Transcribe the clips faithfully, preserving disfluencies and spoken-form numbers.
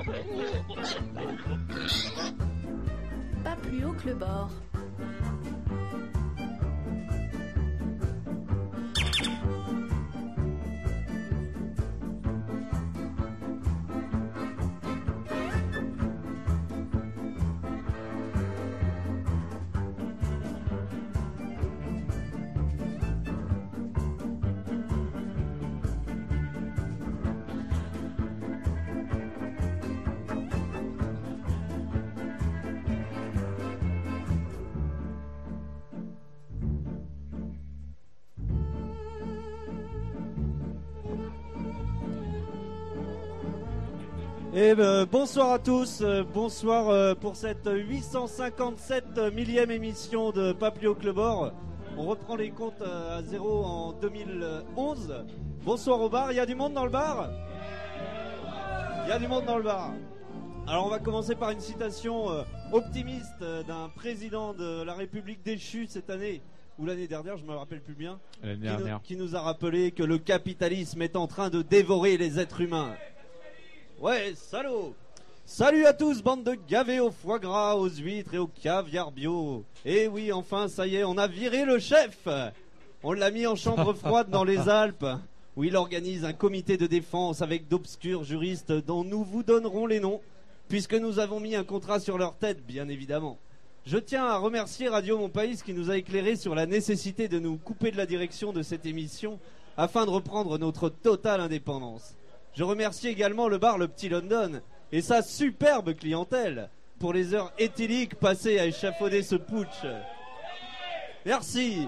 Pas plus haut que le bord. Et ben, bonsoir à tous, euh, bonsoir euh, pour cette huit cent cinquante-sept millième émission de Pas plus haut que le bord. On reprend les comptes euh, à zéro en deux mille onze. Bonsoir au bar, il y a du monde dans le bar ? Il y a du monde dans le bar. Alors on va commencer par une citation euh, optimiste euh, d'un président de la République déchu cette année, ou l'année dernière, je me rappelle plus bien, L'année qui dernière. nous, qui nous a rappelé que le capitalisme est en train de dévorer les êtres humains. Ouais, salaud! Salut à tous, bande de gavés au foie gras, aux huîtres et au caviar bio. Et oui, enfin, ça y est, on a viré le chef. On l'a mis en chambre froide dans les Alpes, où il organise un comité de défense avec d'obscurs juristes dont nous vous donnerons les noms, puisque nous avons mis un contrat sur leur tête, bien évidemment. Je tiens à remercier Radio Mon Pays qui nous a éclairé sur la nécessité de nous couper de la direction de cette émission afin de reprendre notre totale indépendance. Je remercie également le bar Le Petit London et sa superbe clientèle pour les heures éthyliques passées à échafauder ce putsch. Merci.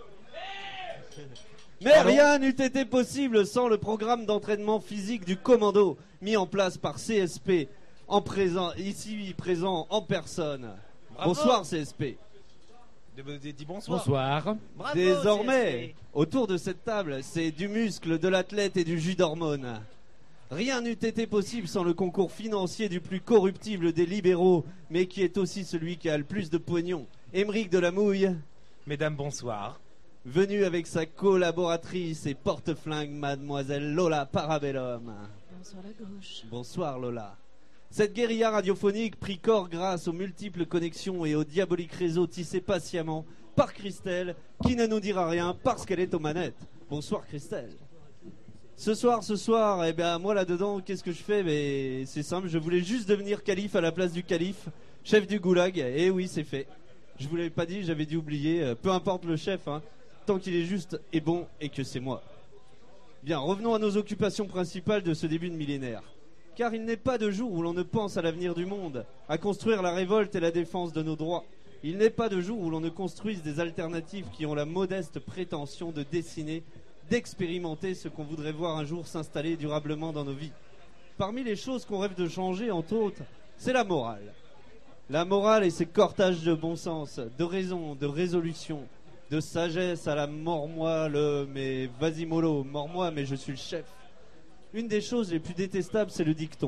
Mais rien n'eût été possible sans le programme d'entraînement physique du commando mis en place par C S P, en présent, ici présent en personne. Bravo. Bonsoir C S P. Dis bonsoir. Bonsoir. Bravo, Désormais, C S P. autour de cette table, c'est du muscle, de l'athlète et du jus d'hormones. Rien n'eût été possible sans le concours financier du plus corruptible des libéraux, mais qui est aussi celui qui a le plus de pognon. Émeric de la Mouille, Mesdames, bonsoir. venu avec sa collaboratrice et porte-flingue, mademoiselle Lola Parabellum. Bonsoir la gauche. Bonsoir Lola. Cette guérilla radiophonique prit corps grâce aux multiples connexions et aux diaboliques réseaux tissés patiemment par Christelle, qui ne nous dira rien parce qu'elle est aux manettes. Bonsoir Christelle. Ce soir, ce soir, eh bien moi là-dedans, qu'est-ce que je fais? Mais c'est simple, je voulais juste devenir calife à la place du calife, chef du goulag. Et oui, c'est fait. Je vous l'avais pas dit, j'avais dû oublier. Euh, peu importe le chef, hein, tant qu'il est juste et bon et que c'est moi. Bien, revenons à nos occupations principales de ce début de millénaire. Car il n'est pas de jour où l'on ne pense à l'avenir du monde, à construire la révolte et la défense de nos droits. Il n'est pas de jour où l'on ne construise des alternatives qui ont la modeste prétention de dessiner, d'expérimenter ce qu'on voudrait voir un jour s'installer durablement dans nos vies. Parmi les choses qu'on rêve de changer, entre autres, c'est la morale. La morale et ses cortages de bon sens, de raison, de résolution, de sagesse à la mors-moi le mais vas-y mollo, mors-moi mais je suis le chef. Une des choses les plus détestables, c'est le dicton.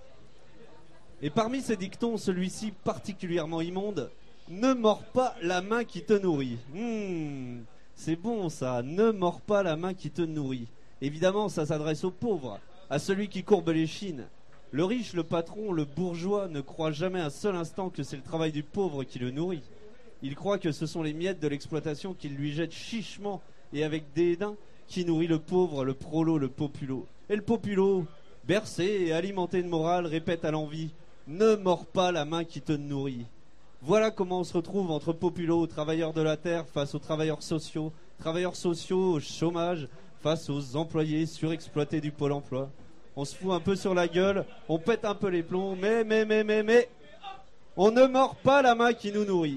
Et parmi ces dictons, celui-ci particulièrement immonde, ne mords pas la main qui te nourrit. Hmm. C'est bon ça, ne mords pas la main qui te nourrit. Évidemment, ça s'adresse aux pauvres, à celui qui courbe les chines. Le riche, le patron, le bourgeois ne croit jamais un seul instant que c'est le travail du pauvre qui le nourrit. Il croit que ce sont les miettes de l'exploitation qu'il lui jette chichement et avec dédain qui nourrit le pauvre, le prolo, le populo. Et le populo, bercé et alimenté de morale, répète à l'envi « Ne mords pas la main qui te nourrit ». Voilà comment on se retrouve entre populos, travailleurs de la terre face aux travailleurs sociaux, travailleurs sociaux au chômage face aux employés surexploités du pôle emploi. On se fout un peu sur la gueule, on pète un peu les plombs, mais, mais, mais, mais, mais, on ne mord pas la main qui nous nourrit.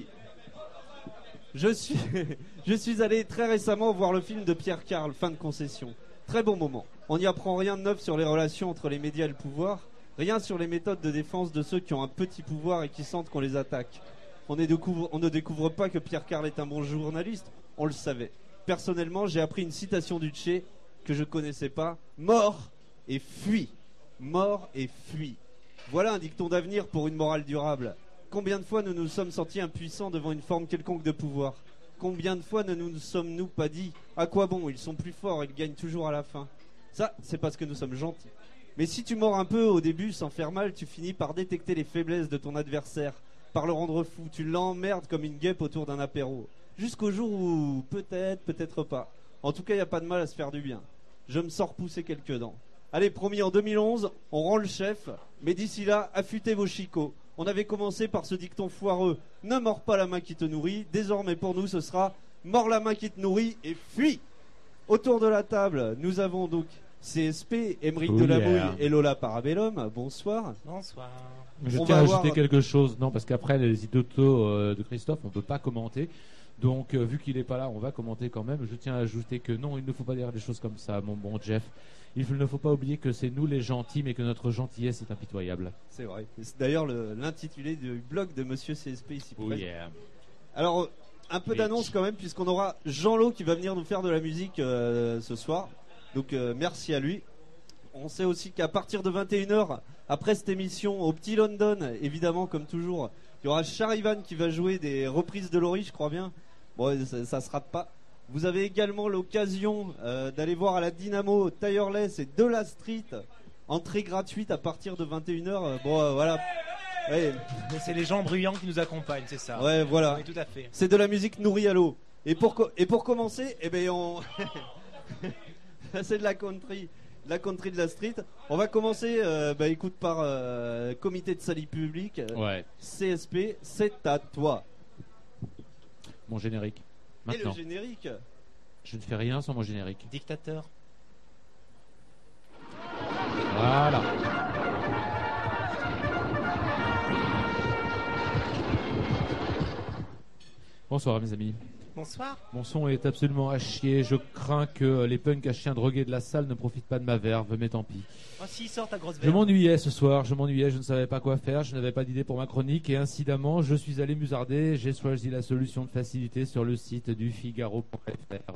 Je suis, je suis allé très récemment voir le film de Pierre Carl, Fin de concession. Très bon moment. On n'y apprend rien de neuf sur les relations entre les médias et le pouvoir, rien sur les méthodes de défense de ceux qui ont un petit pouvoir et qui sentent qu'on les attaque. On, est découvre, on ne découvre pas que Pierre Carl est un bon journaliste, on le savait. Personnellement, j'ai appris une citation du Tché que je connaissais pas. Mort et fuis. Mort et fuis. Voilà un dicton d'avenir pour une morale durable. Combien de fois nous nous sommes sentis impuissants devant une forme quelconque de pouvoir? Combien de fois ne nous sommes-nous pas dit à quoi bon, ils sont plus forts, ils gagnent toujours à la fin? Ça, c'est parce que nous sommes gentils. Mais si tu mords un peu au début sans faire mal, tu finis par détecter les faiblesses de ton adversaire, par le rendre fou. Tu l'emmerdes comme une guêpe autour d'un apéro. Jusqu'au jour où peut-être, peut-être pas. En tout cas, il n'y a pas de mal à se faire du bien. Je me sors pousser quelques dents. Allez, promis, en deux mille onze, on rend le chef. Mais d'ici là, affûtez vos chicots. On avait commencé par ce dicton foireux. Ne mords pas la main qui te nourrit. Désormais, pour nous, ce sera mords la main qui te nourrit et fuis. Autour de la table, nous avons donc C S P, Émeric Oh Delamouille yeah. et Lola Parabellum. Bonsoir. Bonsoir. Je On tiens va à avoir- ajouter quelque chose, non, parce qu'après les idiotos euh, de Christophe, on peut pas commenter. Donc, euh, vu qu'il n'est pas là, on va commenter quand même. Je tiens à ajouter que non, il ne faut pas dire des choses comme ça, mon bon Jeff. Il ne faut pas oublier que c'est nous les gentils, mais que notre gentillesse est impitoyable. C'est vrai. C'est d'ailleurs le- l'intitulé du blog de Monsieur C S P ici Oh présent. yeah. Alors, euh, un peu Bitch. d'annonce quand même, puisqu'on aura Jean-Lo qui va venir nous faire de la musique euh, ce soir. Donc, euh, merci à lui. On sait aussi qu'à partir de vingt et une heures, après cette émission, au Petit London, évidemment, comme toujours, il y aura Charivan qui va jouer des reprises de Laurie, je crois bien. Bon, ça, ça se rate pas. Vous avez également l'occasion euh, d'aller voir à la Dynamo Tireless et de la Street. Entrée gratuite à partir de vingt et une heures. Bon, euh, voilà. Ouais, Mais c'est les gens bruyants qui nous accompagnent, c'est ça. ouais, voilà. Oui, tout à fait. C'est de la musique nourrie à l'eau. Et pour, co- et pour commencer, eh ben on... c'est de la country. De la country de la street. On va commencer, euh, bah, écoute, par euh, comité de salut public. euh, Ouais, C S P, c'est à toi. mon générique. Et Maintenant, le générique. je ne fais rien sans mon générique. Dictateur. Voilà. Bonsoir mes amis. Bonsoir. Mon son est absolument à chier. Je crains que les punks à chiens drogués de la salle ne profitent pas de ma verve, mais tant pis. Oh, si, sort ta grosse Je verre. m'ennuyais ce soir, je m'ennuyais, je ne savais pas quoi faire, je n'avais pas d'idée pour ma chronique et incidemment, je suis allé musarder, j'ai choisi la solution de facilité sur le site du Figaro point F R.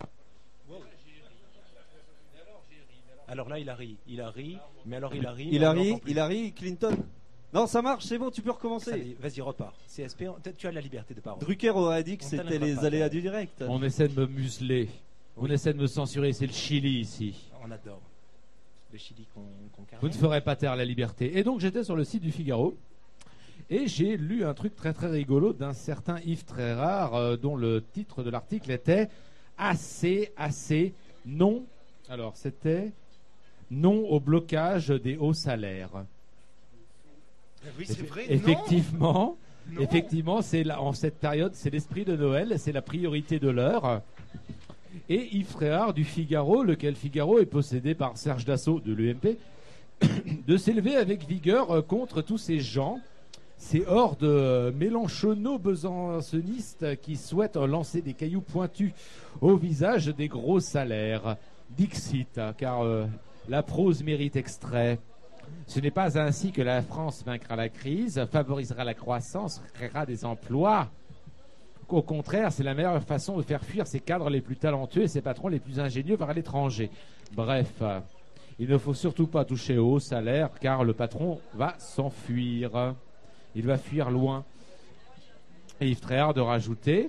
Alors là, il a ri. Il a ri. Mais alors, il a ri. mais Il a on ri, l'entend plus. il a ri, Clinton. Non, ça marche, c'est bon, tu peux Ça recommencer. y est, Vas-y, repars. C S P, on- tu as la liberté de parole. Drucker aurait dit que On c'était t'aimera les pas, aléas toi. du direct. On essaie de me museler, on Oui. essaie de me censurer, c'est le Chili ici. On adore. Le Chili qu'on qu'on caresse. Vous ne ferez pas taire la liberté. Et donc j'étais sur le site du Figaro et j'ai lu un truc très très rigolo d'un certain Yves Trérard euh, dont le titre de l'article était assez assez non. Alors c'était non au blocage des hauts salaires. Oui, c'est vrai. Effectivement, Non. effectivement, c'est là, en cette période, c'est l'esprit de Noël, c'est la priorité de l'heure. Et Yves Fréard du Figaro, lequel Figaro est possédé par Serge Dassault de l'U M P, de s'élever avec vigueur euh, contre tous ces gens, ces hordes euh, mélanchono-besancenistes qui souhaitent euh, lancer des cailloux pointus au visage des gros salaires. Dixit, hein, car euh, la prose mérite extrait. Ce n'est pas ainsi que la France vaincra la crise, favorisera la croissance, créera des emplois. Au contraire, c'est la meilleure façon de faire fuir ses cadres les plus talentueux et ses patrons les plus ingénieux vers l'étranger. Bref, euh, il ne faut surtout pas toucher au haut salaire car le patron va s'enfuir. Il va fuir loin. Et Yves Tréhard de rajouter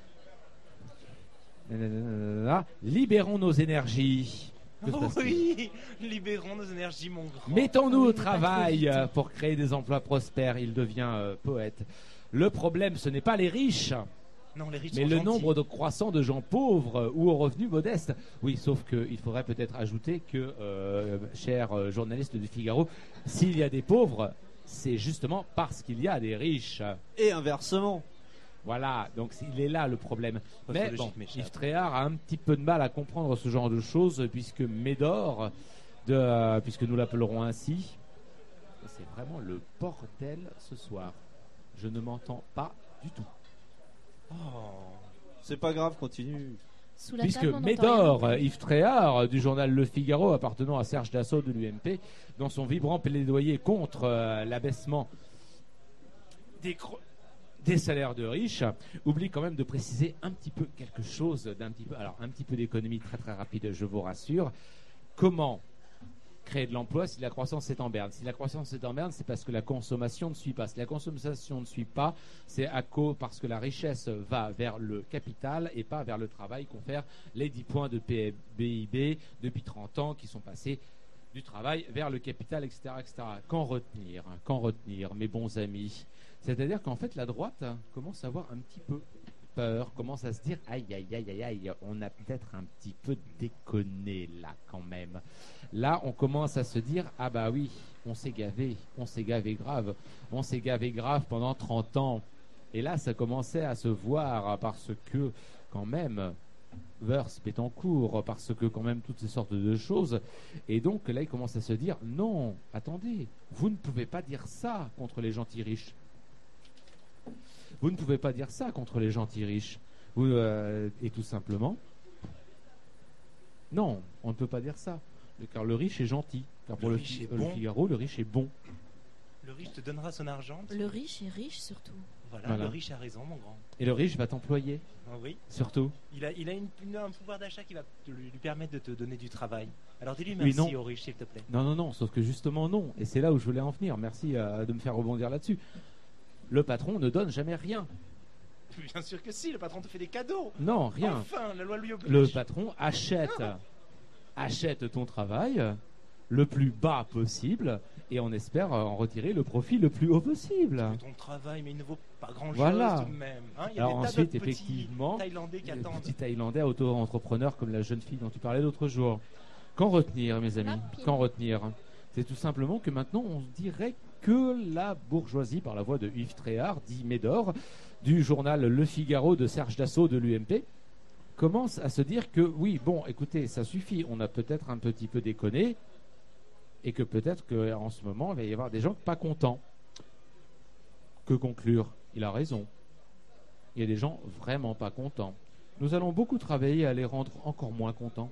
nanana, libérons nos énergies. Que se Oh passe-t-il ? oui, libérons nos énergies, mon grand. Mettons-nous Oui, au mais pas travail trop vite. euh, pour créer des emplois prospères. Il devient euh, poète. Le problème, ce n'est pas les riches, Non, les riches mais sont le gentils. nombre de croissants de gens pauvres euh, ou aux revenus modestes. Oui, sauf qu'il faudrait peut-être ajouter que, euh, cher euh, journaliste du Figaro, s'il y a des pauvres, c'est justement parce qu'il y a des riches. Et inversement. Voilà, donc il est là le problème. Mais Postologique, bon, m'échappe. Yves Tréhard a un petit peu de mal à comprendre ce genre de choses puisque Médor, de, euh, puisque nous l'appellerons ainsi, c'est vraiment le bordel ce soir. Je ne m'entends pas du tout. Oh. C'est pas grave, continue. Sous la Puisque table, on n'entend Médor, rien. Yves Tréhard, du journal Le Figaro, appartenant à Serge Dassault de l'U M P, dans son vibrant plaidoyer contre euh, l'abaissement des, cro- des salaires de riches, oublie quand même de préciser un petit peu quelque chose, d'un petit peu, alors un petit peu d'économie très très rapide, je vous rassure. Comment créer de l'emploi si la croissance est en berne? Si la croissance est en berne, c'est parce que la consommation ne suit pas. Si la consommation ne suit pas, c'est à cause parce que la richesse va vers le capital et pas vers le travail, confère les dix points de P I B depuis trente ans qui sont passés du travail vers le capital, et cetera, et cetera. Qu'en retenir, hein, qu'en retenir, mes bons amis? C'est-à-dire qu'en fait, la droite hein, commence à avoir un petit peu peur, commence à se dire aïe, aïe, aïe, aïe, aïe, on a peut-être un petit peu déconné là quand même. Là, on commence à se dire ah bah oui, on s'est gavé, on s'est gavé grave, on s'est gavé grave pendant trente ans. Et là, ça commençait à se voir parce que quand même, Woerth est en cours, parce que quand même toutes ces sortes de choses. Et donc là, il commence à se dire non, attendez, vous ne pouvez pas dire ça contre les gentils riches. Vous ne pouvez pas dire ça contre les gentils riches. Vous, euh, et tout simplement, non, on ne peut pas dire ça. Car le riche est gentil. Car pour Le le, riche fi- est le bon. Figaro, le riche est bon. Le riche te donnera son argent. Le riche est riche surtout. Voilà, Voilà. le riche a raison, mon grand. Et le riche va t'employer, Ah oui. surtout. Il a, il a une- une- un pouvoir d'achat qui va te- lui, lui permettre de te donner du travail. Alors dis-lui Oui, merci non. au riche, s'il te plaît. Non, non, non, sauf que justement non. Et c'est là où je voulais en venir. Merci euh, de me faire rebondir là-dessus. Le patron ne donne jamais rien. Bien sûr que si, le patron te fait des cadeaux. Non, rien. Enfin, la loi lui oblige. Le patron achète, achète ton travail le plus bas possible et on espère en retirer le profit le plus haut possible. Ton travail, mais il ne vaut pas grand-chose Voilà. tout de même. Hein, il y a Alors des tas ensuite, d'autres petits effectivement, Thaïlandais qui le attendent. petit Thaïlandais auto-entrepreneur comme la jeune fille dont tu parlais l'autre jour. Qu'en retenir, mes amis? Rapide. Qu'en retenir? C'est tout simplement que maintenant, on dirait que la bourgeoisie, par la voix de Yves Tréhard, dit Médor, du journal Le Figaro de Serge Dassault de l'U M P, commence à se dire que oui, bon, écoutez, ça suffit, on a peut-être un petit peu déconné, et que peut-être qu'en ce moment, il va y avoir des gens pas contents. Que conclure? Il a raison. Il y a des gens vraiment pas contents. Nous allons beaucoup travailler à les rendre encore moins contents.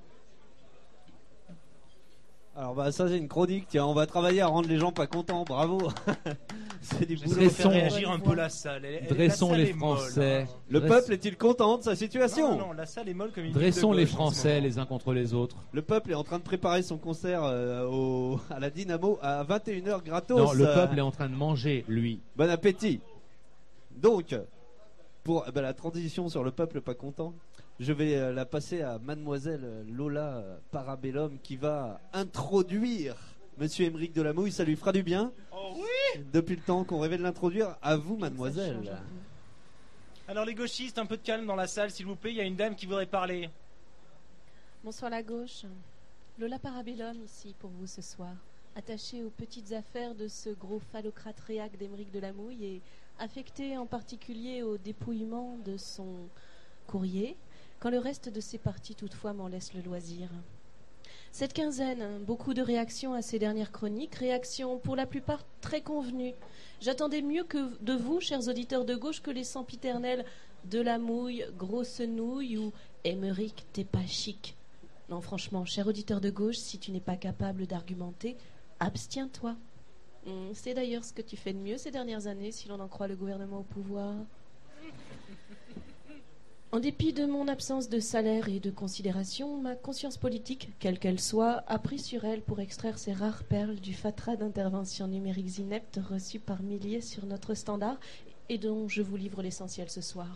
Alors bah ça c'est une chronique, tiens, on va travailler à rendre les gens pas contents, bravo. C'est du J'essaie boulot. de faire Dressons- réagir un peu la salle. Elle- elle- Dressons la salle les est molle, Français. hein. Le Dresse- peuple est-il content de sa situation? Non, non, non, la salle est molle comme une Dressons ville de les gauche en ce Français moment. les uns contre les autres. Le peuple est en train de préparer son concert euh, au, à la Dynamo à vingt et une heures gratos. Non, le euh, peuple est en train de manger, lui. Bon appétit. Donc, pour eh ben, la transition sur le peuple pas content, je vais euh, la passer à mademoiselle euh, Lola euh, Parabellum qui va introduire Monsieur Émeric Delamouille. Ça lui fera du bien. Oh oui. Depuis le temps qu'on rêvait de l'introduire, à vous mademoiselle. Ça change un peu. Alors les gauchistes, un peu de calme dans la salle, s'il vous plaît. Il y a une dame qui voudrait parler. Bonsoir la gauche. Lola Parabellum ici pour vous ce soir. Attachée aux petites affaires de ce gros phallocrate réac d'Émeric Delamouille et affectée en particulier au dépouillement de son courrier, quand le reste de ses parties toutefois m'en laisse le loisir. Cette quinzaine, beaucoup de réactions à ces dernières chroniques, réactions pour la plupart très convenues. J'attendais mieux que de vous, chers auditeurs de gauche, que les sempiternels Delamouille, Grosse Nouille ou Émeric, t'es pas chic. Non, franchement, cher auditeur de gauche, si tu n'es pas capable d'argumenter, abstiens-toi. Hum, C'est d'ailleurs ce que tu fais de mieux ces dernières années, si l'on en croit le gouvernement au pouvoir. En dépit de mon absence de salaire et de considération, ma conscience politique, quelle qu'elle soit, a pris sur elle pour extraire ces rares perles du fatras d'interventions numériques ineptes reçues par milliers sur notre standard et dont je vous livre l'essentiel ce soir.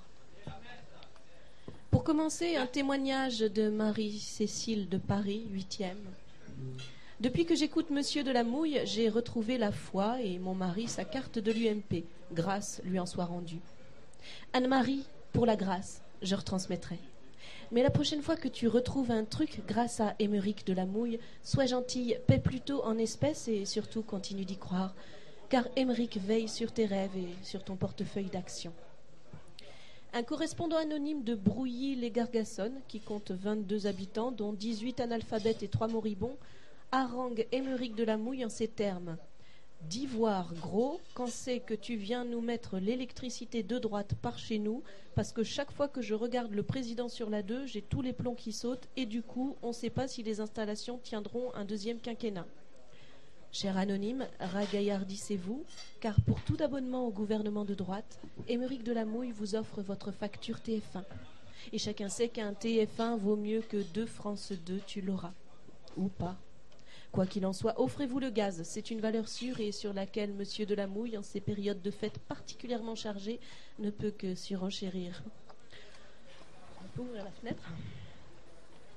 Pour commencer, un témoignage de Marie-Cécile de Paris, huitième. Depuis que j'écoute Monsieur Delamouille, j'ai retrouvé la foi et mon mari sa carte de l'U M P. Grâce lui en soit rendue. Anne-Marie, pour la grâce, je retransmettrai. Mais la prochaine fois que tu retrouves un truc grâce à Émeric Delamouille, sois gentille, paie plutôt en espèces et surtout continue d'y croire, car Émeric veille sur tes rêves et sur ton portefeuille d'action. Un correspondant anonyme de Brouilly-les-Gargassonnes, qui compte vingt-deux habitants, dont dix-huit analphabètes et trois moribonds, harangue Émeric Delamouille en ces termes. D'ivoire gros, quand c'est que tu viens nous mettre l'électricité de droite par chez nous, parce que chaque fois que je regarde le président sur la deux, j'ai tous les plombs qui sautent, et du coup, on ne sait pas si les installations tiendront un deuxième quinquennat. Cher anonyme, ragaillardissez-vous, car pour tout abonnement au gouvernement de droite, Émeric Delamouille vous offre votre facture T F un. Et chacun sait qu'un T F un vaut mieux que deux France deux, tu l'auras. Ou pas. Quoi qu'il en soit, offrez-vous le gaz. C'est une valeur sûre et sur laquelle Monsieur Delamouille, en ces périodes de fêtes particulièrement chargées, ne peut que surenchérir. On peut ouvrir la fenêtre ?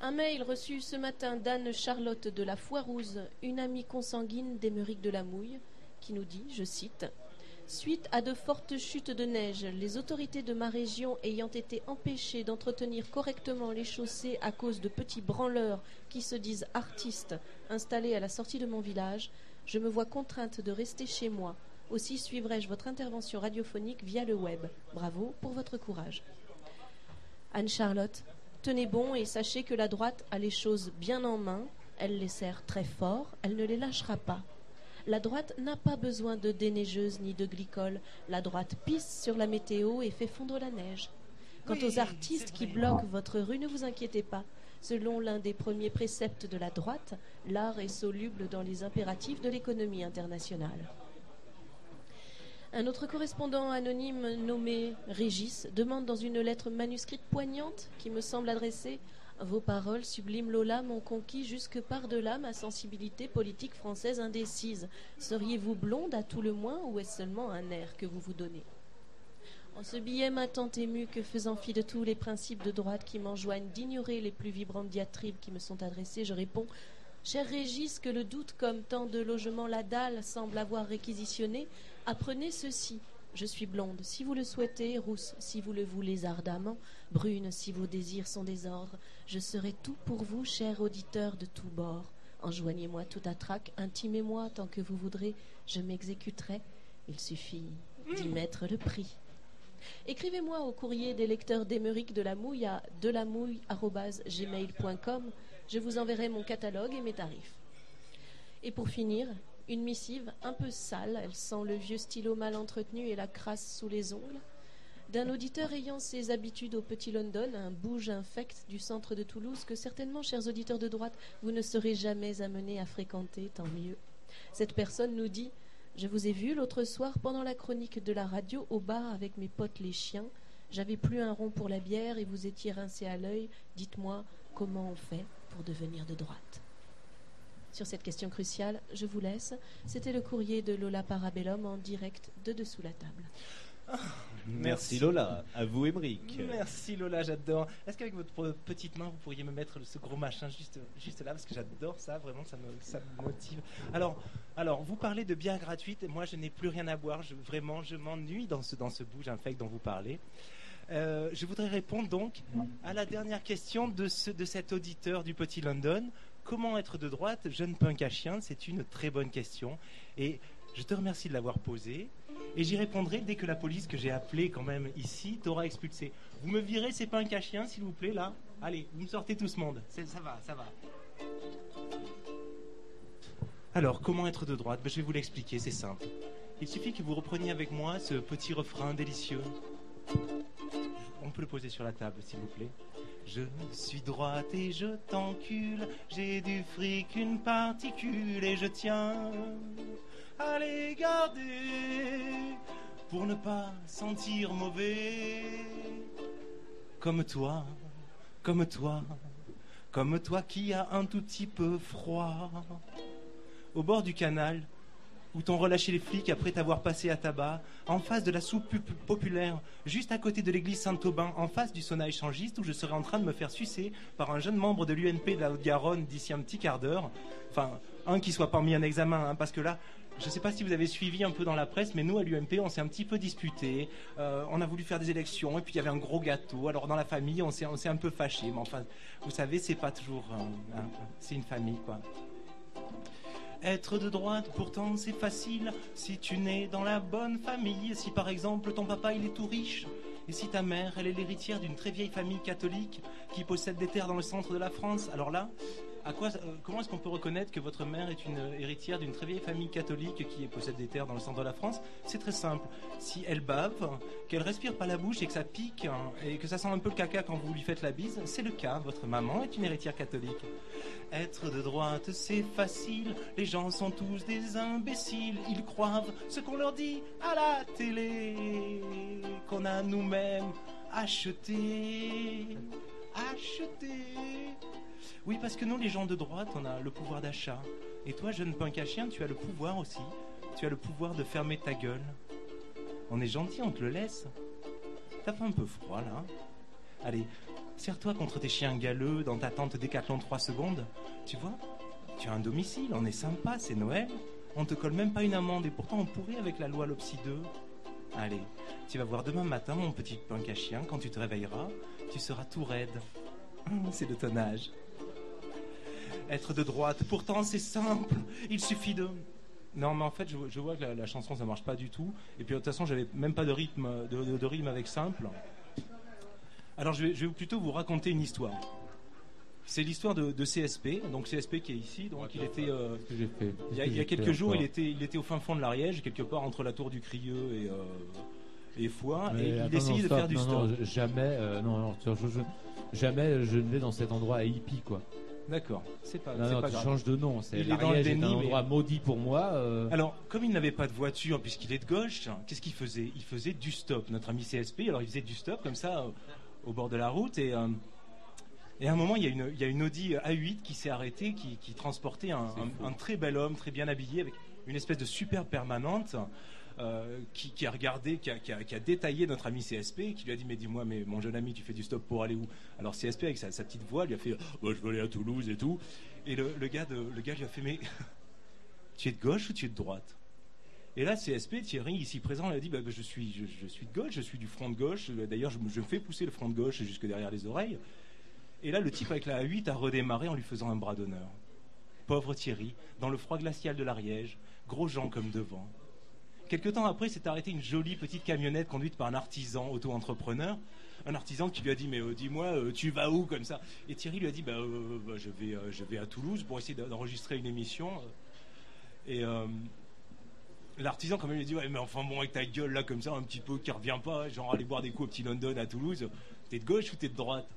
Un mail reçu ce matin d'Anne-Charlotte de la Foirouse, une amie consanguine d'Émeric de la Mouille, qui nous dit, je cite, « Suite à de fortes chutes de neige, les autorités de ma région ayant été empêchées d'entretenir correctement les chaussées à cause de petits branleurs qui se disent artistes installés à la sortie de mon village, je me vois contrainte de rester chez moi. Aussi suivrai-je votre intervention radiophonique via le web. Bravo pour votre courage. » Anne-Charlotte, tenez bon et sachez que la droite a les choses bien en main, elle les serre très fort, elle ne les lâchera pas. La droite n'a pas besoin de déneigeuses ni de glycoles, la droite pisse sur la météo et fait fondre la neige. Quant Oui, aux artistes qui vrai. bloquent votre rue, ne vous inquiétez pas. Selon l'un des premiers préceptes de la droite, l'art est soluble dans les impératifs de l'économie internationale. Un autre correspondant anonyme nommé Régis demande dans une lettre manuscrite poignante qui me semble adressée « Vos paroles, sublime Lola, m'ont conquis jusque par-delà ma sensibilité politique française indécise. Seriez-vous blonde à tout le moins ou est-ce seulement un air que vous vous donnez ?» En ce billet m'a tant ému que, faisant fi de tous les principes de droite qui m'enjoignent d'ignorer les plus vibrantes diatribes qui me sont adressées, je réponds « Cher Régis, que le doute, comme tant de logements la dalle, semble avoir réquisitionné, apprenez ceci. Je suis blonde, si vous le souhaitez, rousse, si vous le voulez ardemment, brune, si vos désirs sont désordres. Je serai tout pour vous, cher auditeur de tous bords. Enjoignez-moi tout à trac, intimez-moi tant que vous voudrez, je m'exécuterai. Il suffit d'y mettre le prix. » Écrivez-moi au courrier des lecteurs d'Émeric de la Mouille à delamouille arobase gmail point com. Je vous enverrai mon catalogue et mes tarifs. Et pour finir, une missive un peu sale, elle sent le vieux stylo mal entretenu et la crasse sous les ongles, d'un auditeur ayant ses habitudes au Petit London, un bouge infect du centre de Toulouse que certainement, chers auditeurs de droite, vous ne serez jamais amenés à fréquenter, tant mieux. Cette personne nous dit « Je vous ai vu l'autre soir pendant la chronique de la radio au bar avec mes potes les chiens. J'avais plus un rond pour la bière et vous étiez rincé à l'œil. Dites-moi comment on fait pour devenir de droite ?» Sur cette question cruciale, je vous laisse. C'était le courrier de Lola Parabellum en direct de Dessous la table. Ah, Merci Lola, à vous Émeric. Merci Lola, j'adore. Est-ce qu'avec votre petite main, vous pourriez me mettre ce gros machin juste, juste là, parce que j'adore ça, vraiment, ça me, ça me motive. Alors, alors, vous parlez de bière gratuite, et moi je n'ai plus rien à boire, je, vraiment, je m'ennuie dans ce, dans ce bouge infect dont vous parlez. Euh, je voudrais répondre donc à la dernière question de, ce, de cet auditeur du Petit London. Comment être de droite, jeune punk à chien? C'est une très bonne question. Et je te remercie de l'avoir posée. Et j'y répondrai dès que la police que j'ai appelée quand même ici t'aura expulsé. Vous me virez ces punks à chiens, s'il vous plaît, là? Allez, vous me sortez tout ce monde. C'est, ça va, ça va. Alors, comment être de droite? Ben, je vais vous l'expliquer, c'est simple. Il suffit que vous repreniez avec moi ce petit refrain délicieux. On peut le poser sur la table, s'il vous plaît. Je suis droite et je t'encule, j'ai du fric, une particule, et je tiens à les garder pour ne pas sentir mauvais. Comme toi, comme toi, comme toi qui a un tout petit peu froid. Au bord du canal, où t'ont relâché les flics après t'avoir passé à tabac, en face de la soupe populaire, juste à côté de l'église Saint-Aubin, en face du sauna échangiste, où je serais en train de me faire sucer par un jeune membre de l'U N P de la Haute-Garonne d'ici un petit quart d'heure. Enfin, un qui soit pas mis en examen, hein, parce que là, je ne sais pas si vous avez suivi un peu dans la presse, mais nous, à l'U M P, on s'est un petit peu disputés. Euh, on a voulu faire des élections, et puis il y avait un gros gâteau. Alors, dans la famille, on s'est, on s'est un peu fâchés. Mais enfin, vous savez, c'est pas toujours... Euh, hein, c'est une famille, quoi. Être de droite, pourtant, c'est facile. Si tu nais dans la bonne famille, si par exemple, ton papa, il est tout riche, et si ta mère, elle est l'héritière d'une très vieille famille catholique qui possède des terres dans le centre de la France, alors là... À quoi, euh, comment est-ce qu'on peut reconnaître que votre mère est une héritière d'une très vieille famille catholique qui possède des terres dans le centre de la France? C'est très simple. Si elle bave, qu'elle respire pas la bouche et que ça pique, hein, et que ça sent un peu le caca quand vous lui faites la bise, c'est le cas. Votre maman est une héritière catholique. Être de droite, c'est facile. Les gens sont tous des imbéciles. Ils croient ce qu'on leur dit à la télé, qu'on a nous-mêmes acheté. Acheté. Oui, parce que nous, les gens de droite, on a le pouvoir d'achat. Et toi, jeune punk à chien, tu as le pouvoir aussi. Tu as le pouvoir de fermer ta gueule. On est gentil, on te le laisse. T'as fait un peu froid, là. Allez, Serre-toi contre tes chiens galeux dans ta tente Décathlon trois secondes. Tu vois, tu as un domicile, on est sympa, c'est Noël. On te colle même pas une amende et pourtant on pourrait avec la loi Lopsy deux. Allez, tu vas voir demain matin, mon petit punk à chien, quand tu te réveilleras, tu seras tout raide. Hum, c'est de ton âge. Être de droite, pourtant c'est simple, il suffit de... Non mais en fait je, je vois que la, la chanson ça marche pas du tout. Et puis de toute façon j'avais même pas de rythme, de, de, de rythme avec simple. Alors je vais, je vais plutôt vous raconter une histoire. C'est l'histoire de, de C S P, donc C S P qui est ici, donc il était... Euh, Qu'est-ce que j'ai fait il y a, il y a quelques jours il était, il était au fin fond de l'Ariège, quelque part entre la tour du Crieux et, euh, et Foix, Mais et il attends, essayait non, de stop, faire du non, stop. non, jamais, euh, non, non, je, je- jamais je ne vais dans cet endroit à hippie, quoi. D'accord, c'est pas, Non, c'est non, pas tu grave. changes de nom. C'est Il est dans le l'Ariège est un déni, mais- endroit maudit pour moi. euh, Alors, comme il n'avait pas de voiture, puisqu'il est de gauche, qu'est-ce qu'il faisait? Il faisait du stop, notre ami C S P, alors il faisait du stop comme ça, euh, au bord de la route, et, euh, et à un moment, il y a une, il y a une Audi A huit qui s'est arrêtée, qui, qui transportait un, un- un très bel homme, très bien habillé, avec une espèce de super permanente, euh, qui, qui a regardé, qui a, qui a- qui a détaillé notre ami C S P, qui lui a dit, mais dis-moi, mais mon jeune ami, tu fais du stop pour aller où? Alors C S P, avec sa, sa petite voix, lui a fait, oh, je veux aller à Toulouse et tout. Et le, le, gars de, le gars lui a fait, mais tu es de gauche ou tu es de droite? Et là, C S P, Thierry, ici présent, il a dit, bah, bah, je, suis, je, je suis de gauche, je suis du front de gauche. D'ailleurs, je, me- je fais pousser le front de gauche jusque derrière les oreilles. Et là, le type avec la A huit a redémarré en lui faisant un bras d'honneur. Pauvre Thierry, dans le froid glacial de l'Ariège, gros gens comme devant. Quelque temps après, s'est arrêtée une jolie petite camionnette conduite par un artisan auto-entrepreneur. Un artisan qui lui a dit, mais euh, dis-moi, euh, tu vas où comme ça? Et Thierry lui a dit, bah, euh, bah, je, vais, euh, je vais à Toulouse pour essayer d'enregistrer une émission. Et euh, l'artisan quand même lui a dit, ouais, mais enfin bon, avec ta gueule là comme ça, un petit peu qui revient pas, genre aller boire des coups au petit London à Toulouse, t'es de gauche ou t'es de droite?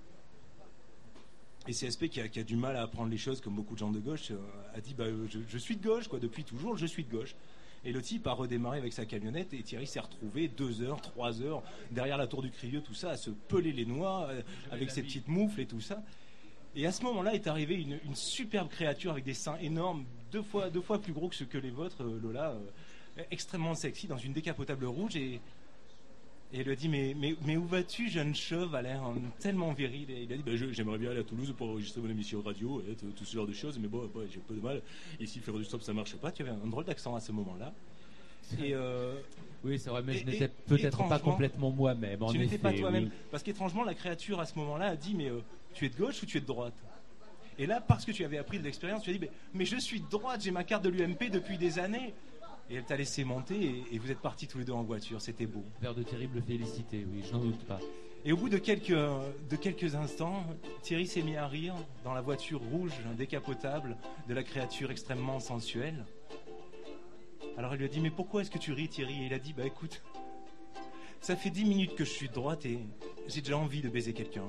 Et C S P qui a, qui a du mal à apprendre les choses comme beaucoup de gens de gauche, euh, a dit, bah, euh, je, je suis de gauche, quoi, depuis toujours, je suis de gauche. Et le type a redémarré avec sa camionnette et Thierry s'est retrouvé deux heures, trois heures derrière la tour du Crieux, tout ça, à se peler les noix euh, avec ses petites moufles et tout ça. Et à ce moment-là est arrivée une, une superbe créature avec des seins énormes, deux fois, deux fois plus gros que ce que les vôtres, euh, Lola, euh, extrêmement sexy, dans une décapotable rouge. Et, et elle lui a dit, mais, mais, mais où vas-tu, jeune chauve, à l'air euh, tellement viril? Et il a dit, bah, je- j'aimerais bien aller à Toulouse pour enregistrer mon émission radio, et tout, tout ce genre de choses, mais bon, bon, j'ai un peu de mal. Ici, faire du stop, ça marche pas. Tu avais un drôle d'accent à ce moment-là. Et euh, Oui, c'est vrai, mais Et- je n'étais et- peut-être pas étrangement, complètement moi-même. En tu n'étais pas effet, toi-même. oui. Parce qu'étrangement, la créature à ce moment-là a dit, mais euh, tu es de gauche ou tu es de droite? Et là, parce que tu avais appris de l'expérience, tu as dit, mais, mais je suis de droite, j'ai ma carte de l'U M P depuis des années. Et elle t'a laissé monter et, et vous êtes partis tous les deux en voiture, c'était beau. Vers de terribles félicités, oui, je n'en doute pas. Et au bout de quelques, de quelques instants, Thierry s'est mis à rire dans la voiture rouge décapotable de la créature extrêmement sensuelle. Alors elle lui a dit, mais pourquoi est-ce que tu ris, Thierry? Et il a dit, bah écoute, ça fait dix minutes que je suis de droite et j'ai déjà envie de baiser quelqu'un.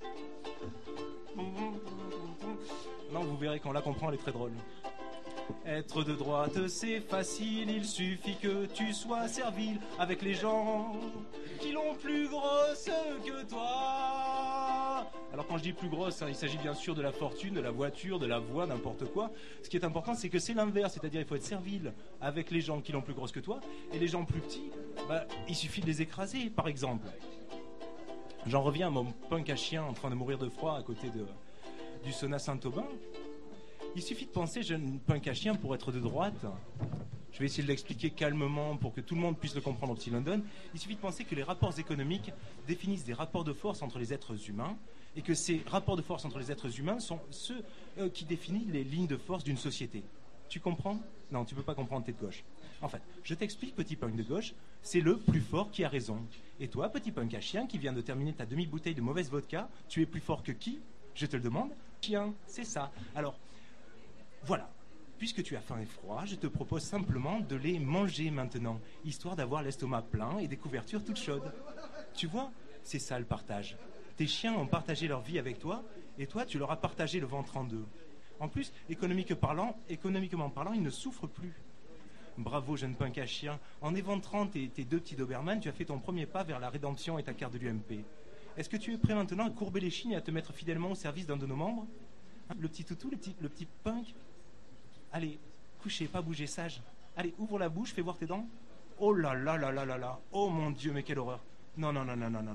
Non, vous verrez quand on la comprend, elle est très drôle. Être de droite, c'est facile, il suffit que tu sois servile avec les gens qui l'ont plus grosse que toi. Alors quand je dis plus grosse, hein, il s'agit bien sûr de la fortune, de la voiture, de la voix, n'importe quoi. Ce qui est important, c'est que c'est l'inverse, c'est-à-dire il faut être servile avec les gens qui l'ont plus grosse que toi, et les gens plus petits, bah, il suffit de les écraser, par exemple. J'en reviens à mon punk à chien en train de mourir de froid à côté de, du sauna Saint-Aubin. Il suffit de penser, jeune punk à chien, pour être de droite. Je vais essayer de l'expliquer calmement pour que tout le monde puisse le comprendre au petit London. Il suffit de penser que les rapports économiques définissent des rapports de force entre les êtres humains et que ces rapports de force entre les êtres humains sont ceux euh, qui définissent les lignes de force d'une société. Tu comprends? Non, tu peux pas comprendre, t'es de gauche. En fait, je t'explique, petit punk de gauche, c'est le plus fort qui a raison. Et toi, petit punk à chien, qui vient de terminer ta demi-bouteille de mauvaise vodka, tu es plus fort que qui? Je te le demande. Chien, c'est ça. Alors, voilà. Puisque tu as faim et froid, je te propose simplement de les manger maintenant, histoire d'avoir l'estomac plein et des couvertures toutes chaudes. Tu vois, c'est ça le partage. Tes chiens ont partagé leur vie avec toi, et toi, tu leur as partagé le ventre en deux. En plus, économique parlant, économiquement parlant, ils ne souffrent plus. Bravo, jeune punk à chien. En éventrant tes, tes deux petits Doberman, tu as fait ton premier pas vers la rédemption et ta carte de l'U M P. Est-ce que tu es prêt maintenant à courber les chines et à te mettre fidèlement au service d'un de nos membres? Hein, le petit toutou, le petit, le petit punk? Allez, couchez, pas bouger, sage. Allez, ouvre la bouche, fais voir tes dents. Oh là là là là là là. Oh mon Dieu, mais quelle horreur. Non, non, non, non, non, non, non.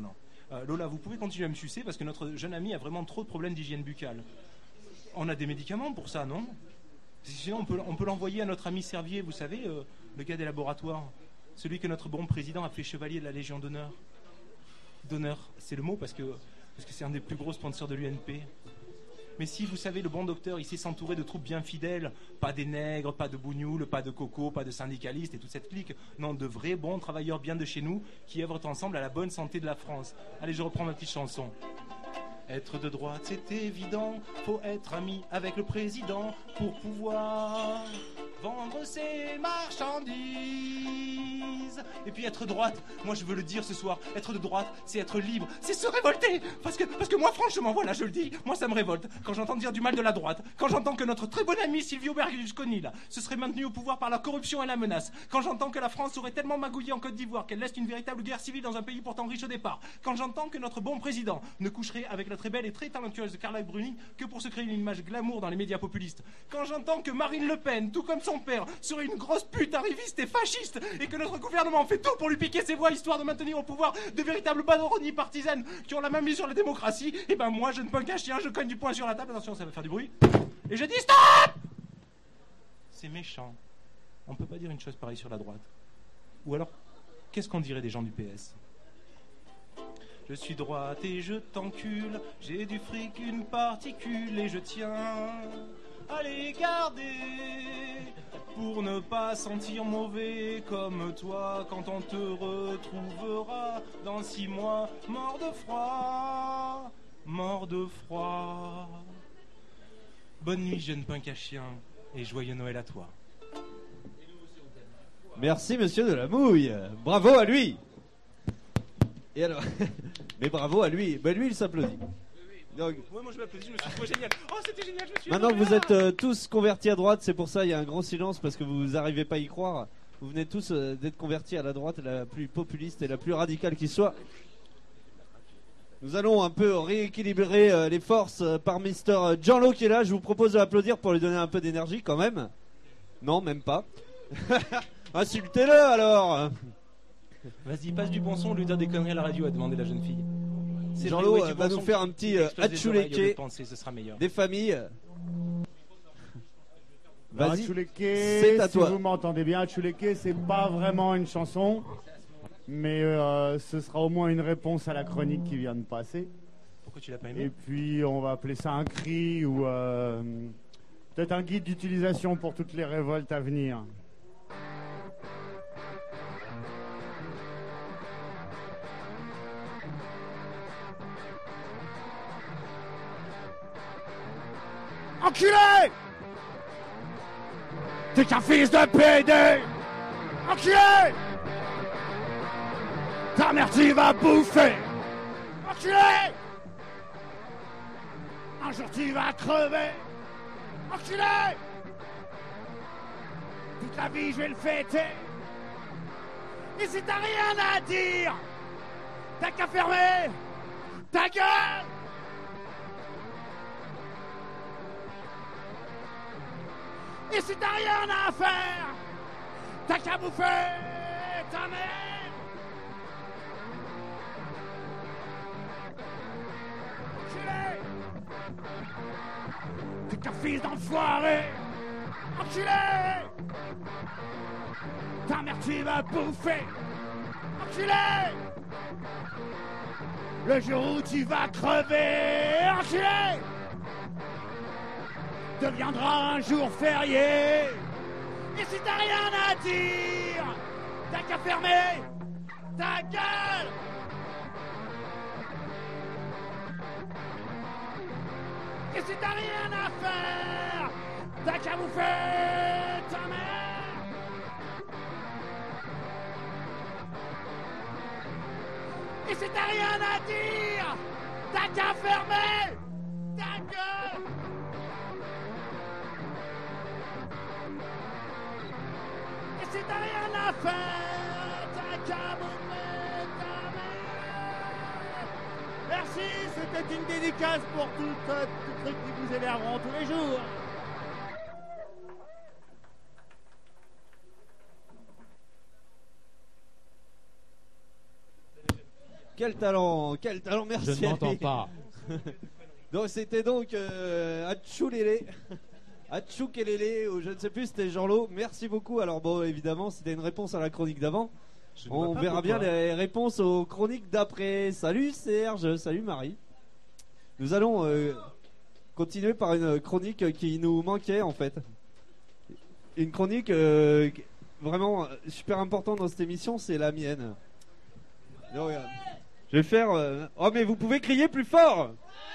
Euh, Lola, vous pouvez continuer à me sucer parce que notre jeune ami a vraiment trop de problèmes d'hygiène buccale. On a des médicaments pour ça, non? Sinon, on peut, on peut l'envoyer à notre ami Servier, vous savez, euh, le gars des laboratoires. Celui que notre bon président a fait chevalier de la Légion d'honneur. D'honneur, c'est le mot parce que parce que c'est un des plus gros sponsors de l'U N P. Mais si, vous savez, le bon docteur, il sait s'entourer de troupes bien fidèles. Pas des nègres, pas de bougnoules, pas de cocos, pas de syndicalistes et toute cette clique. Non, de vrais bons travailleurs bien de chez nous qui œuvrent ensemble à la bonne santé de la France. Allez, je reprends ma petite chanson. Être de droite, c'est évident. Faut être ami avec le président pour pouvoir vendre ses marchandises. Et puis être droite, moi je veux le dire ce soir, être de droite, c'est être libre, c'est se révolter. Parce que, parce que moi franchement, voilà, je le dis, moi ça me révolte. Quand j'entends dire du mal de la droite, quand j'entends que notre très bon ami Silvio Berlusconi, là, se serait maintenu au pouvoir par la corruption et la menace, quand j'entends que la France aurait tellement magouillé en Côte d'Ivoire qu'elle laisse une véritable guerre civile dans un pays pourtant riche au départ, quand j'entends que notre bon président ne coucherait avec la très belle et très talentueuse Carla Bruni que pour se créer une image glamour dans les médias populistes, quand j'entends que Marine Le Pen, tout comme son père, serait une grosse pute arriviste et fasciste et que notre gouvernement fait tout pour lui piquer ses voix histoire de maintenir au pouvoir de véritables baronnies partisanes qui ont la main mise sur la démocratie, et ben moi je ne peux qu'un chien, je cogne du poing sur la table, attention ça va faire du bruit, et je dis stop. C'est méchant. On peut pas dire une chose pareille sur la droite. Ou alors, qu'est-ce qu'on dirait des gens du P S? Je suis droite et je t'encule, j'ai du fric, une particule, et je tiens à les garder pour ne pas sentir mauvais comme toi quand on te retrouvera dans six mois mort de froid, mort de froid. Bonne nuit jeune punk à chien et joyeux Noël à toi. Merci monsieur de la Mouille, bravo à lui. Et alors, mais bravo à lui, ben lui il s'applaudit. Donc, ouais, moi je m'applaudis, je me suis trouvé génial. Oh c'était génial, je me suis maintenant que adoré, vous là. êtes euh, tous convertis à droite, c'est pour ça il y a un grand silence parce que vous n'arrivez pas à y croire. Vous venez tous euh, d'être convertis à la droite la plus populiste et la plus radicale qui soit. Nous allons un peu rééquilibrer euh, les forces euh, par Mister Gianlo qui est là. Je vous propose de l'applaudir pour lui donner un peu d'énergie quand même. Non, même pas. Insultez-le alors. Vas-y, passe du bon son, au lieu de dire des conneries à la radio, a demandé la jeune fille. C'est Jean-Lo vrai, ouais, euh, du va bon nous son faire qui- un petit qui euh, explose les oreilles au lieu de atchouleke penser, ce sera meilleur. des familles. Alors, Vas-y, Atchouleke, c'est à si toi. vous m'entendez bien, Atchouleke, c'est pas vraiment une chanson, mais euh, ce sera au moins une réponse à la chronique qui vient de passer. Pourquoi tu l'as pas Et aimé? puis, on va appeler ça un cri ou euh, peut-être un guide d'utilisation pour toutes les révoltes à venir. Enculé! T'es qu'un fils de P D! Enculé! Ta mère tu vas bouffer! Enculé! Un jour tu vas crever! Enculé! Toute la vie je vais le fêter! Et si t'as rien à dire, t'as qu'à fermer ta gueule! Et si t'as rien à faire, t'as qu'à bouffer ta mère. Enculé. T'es qu'un fils d'enfoiré. Enculé. Ta mère tu vas bouffer. Enculé. Le jour où tu vas crever. Enculé. Deviendra un jour férié. Et si t'as rien à dire, t'as qu'à fermer ta gueule. Et si t'as rien à faire, t'as qu'à bouffer ta mère. Et si t'as rien à dire, t'as qu'à fermer ta gueule. Et si t'as rien à faire, t'as qu'à bouffer ta mère. Merci, c'était une dédicace pour toutes euh, tous trucs qui vous énerveront tous les jours. Quel talent, quel talent, merci. Je ne m'entends Ali. pas. Donc c'était donc euh, Atchoulélé, Atchoukelélé, ou je ne sais plus, c'était Jean-Lot. Merci beaucoup. Alors bon, évidemment, c'était une réponse à la chronique d'avant. Je ne vois On pas verra bien pourquoi. les réponses aux chroniques d'après. Salut Serge, salut Marie. Nous allons euh, continuer par une chronique qui nous manquait en fait. Une chronique euh, vraiment super importante dans cette émission, c'est la mienne. Donc, euh, je vais faire... euh, Oh mais vous pouvez crier plus fort.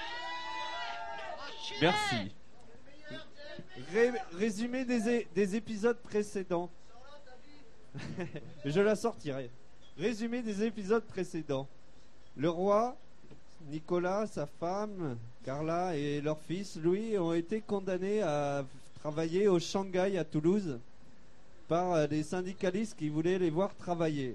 Merci. Ré- résumé des, é- des épisodes précédents. Je la sortirai. Résumé des épisodes précédents. Le roi, Nicolas, sa femme, Carla et leur fils, Louis, ont été condamnés à travailler au Shanghai à Toulouse par euh, des syndicalistes qui voulaient les voir travailler.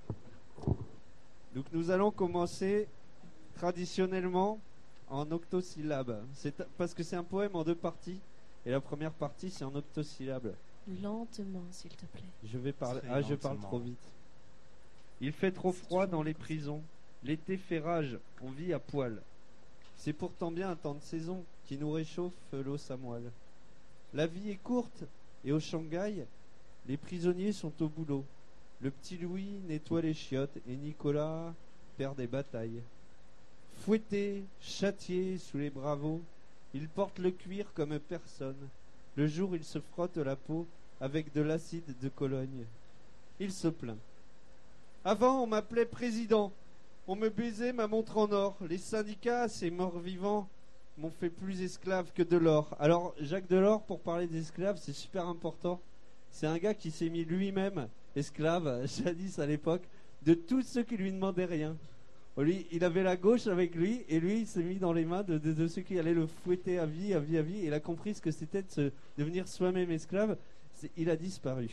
Donc nous allons commencer traditionnellement en octosyllabes. C'est parce que c'est un poème en deux parties et la première partie c'est en octosyllabes. Lentement, s'il te plaît. Je vais parler. Très Ah, je parle lentement. trop vite. Il fait trop froid dans les prisons. L'été fait rage. On vit à poil. C'est pourtant bien un temps de saison qui nous réchauffe l'os à moelle. La vie est courte et au Shanghai, les prisonniers sont au boulot. Le petit Louis nettoie les chiottes et Nicolas perd des batailles. Fouetté, châtié sous les bravos, il porte le cuir comme personne. Le jour, il se frotte la peau avec de l'acide de Cologne. Il se plaint. Avant, on m'appelait président. On me baisait ma montre en or. Les syndicats, ces morts vivants, m'ont fait plus esclave que Delors. Alors, Jacques Delors, pour parler d'esclaves, c'est super important. C'est un gars qui s'est mis lui-même esclave, jadis à l'époque, de tous ceux qui lui demandaient rien. Lui, il avait la gauche avec lui, et lui, il s'est mis dans les mains de, de, de ceux qui allaient le fouetter à vie, à vie, à vie. Et il a compris ce que c'était de se devenir soi-même esclave. C'est- il a disparu.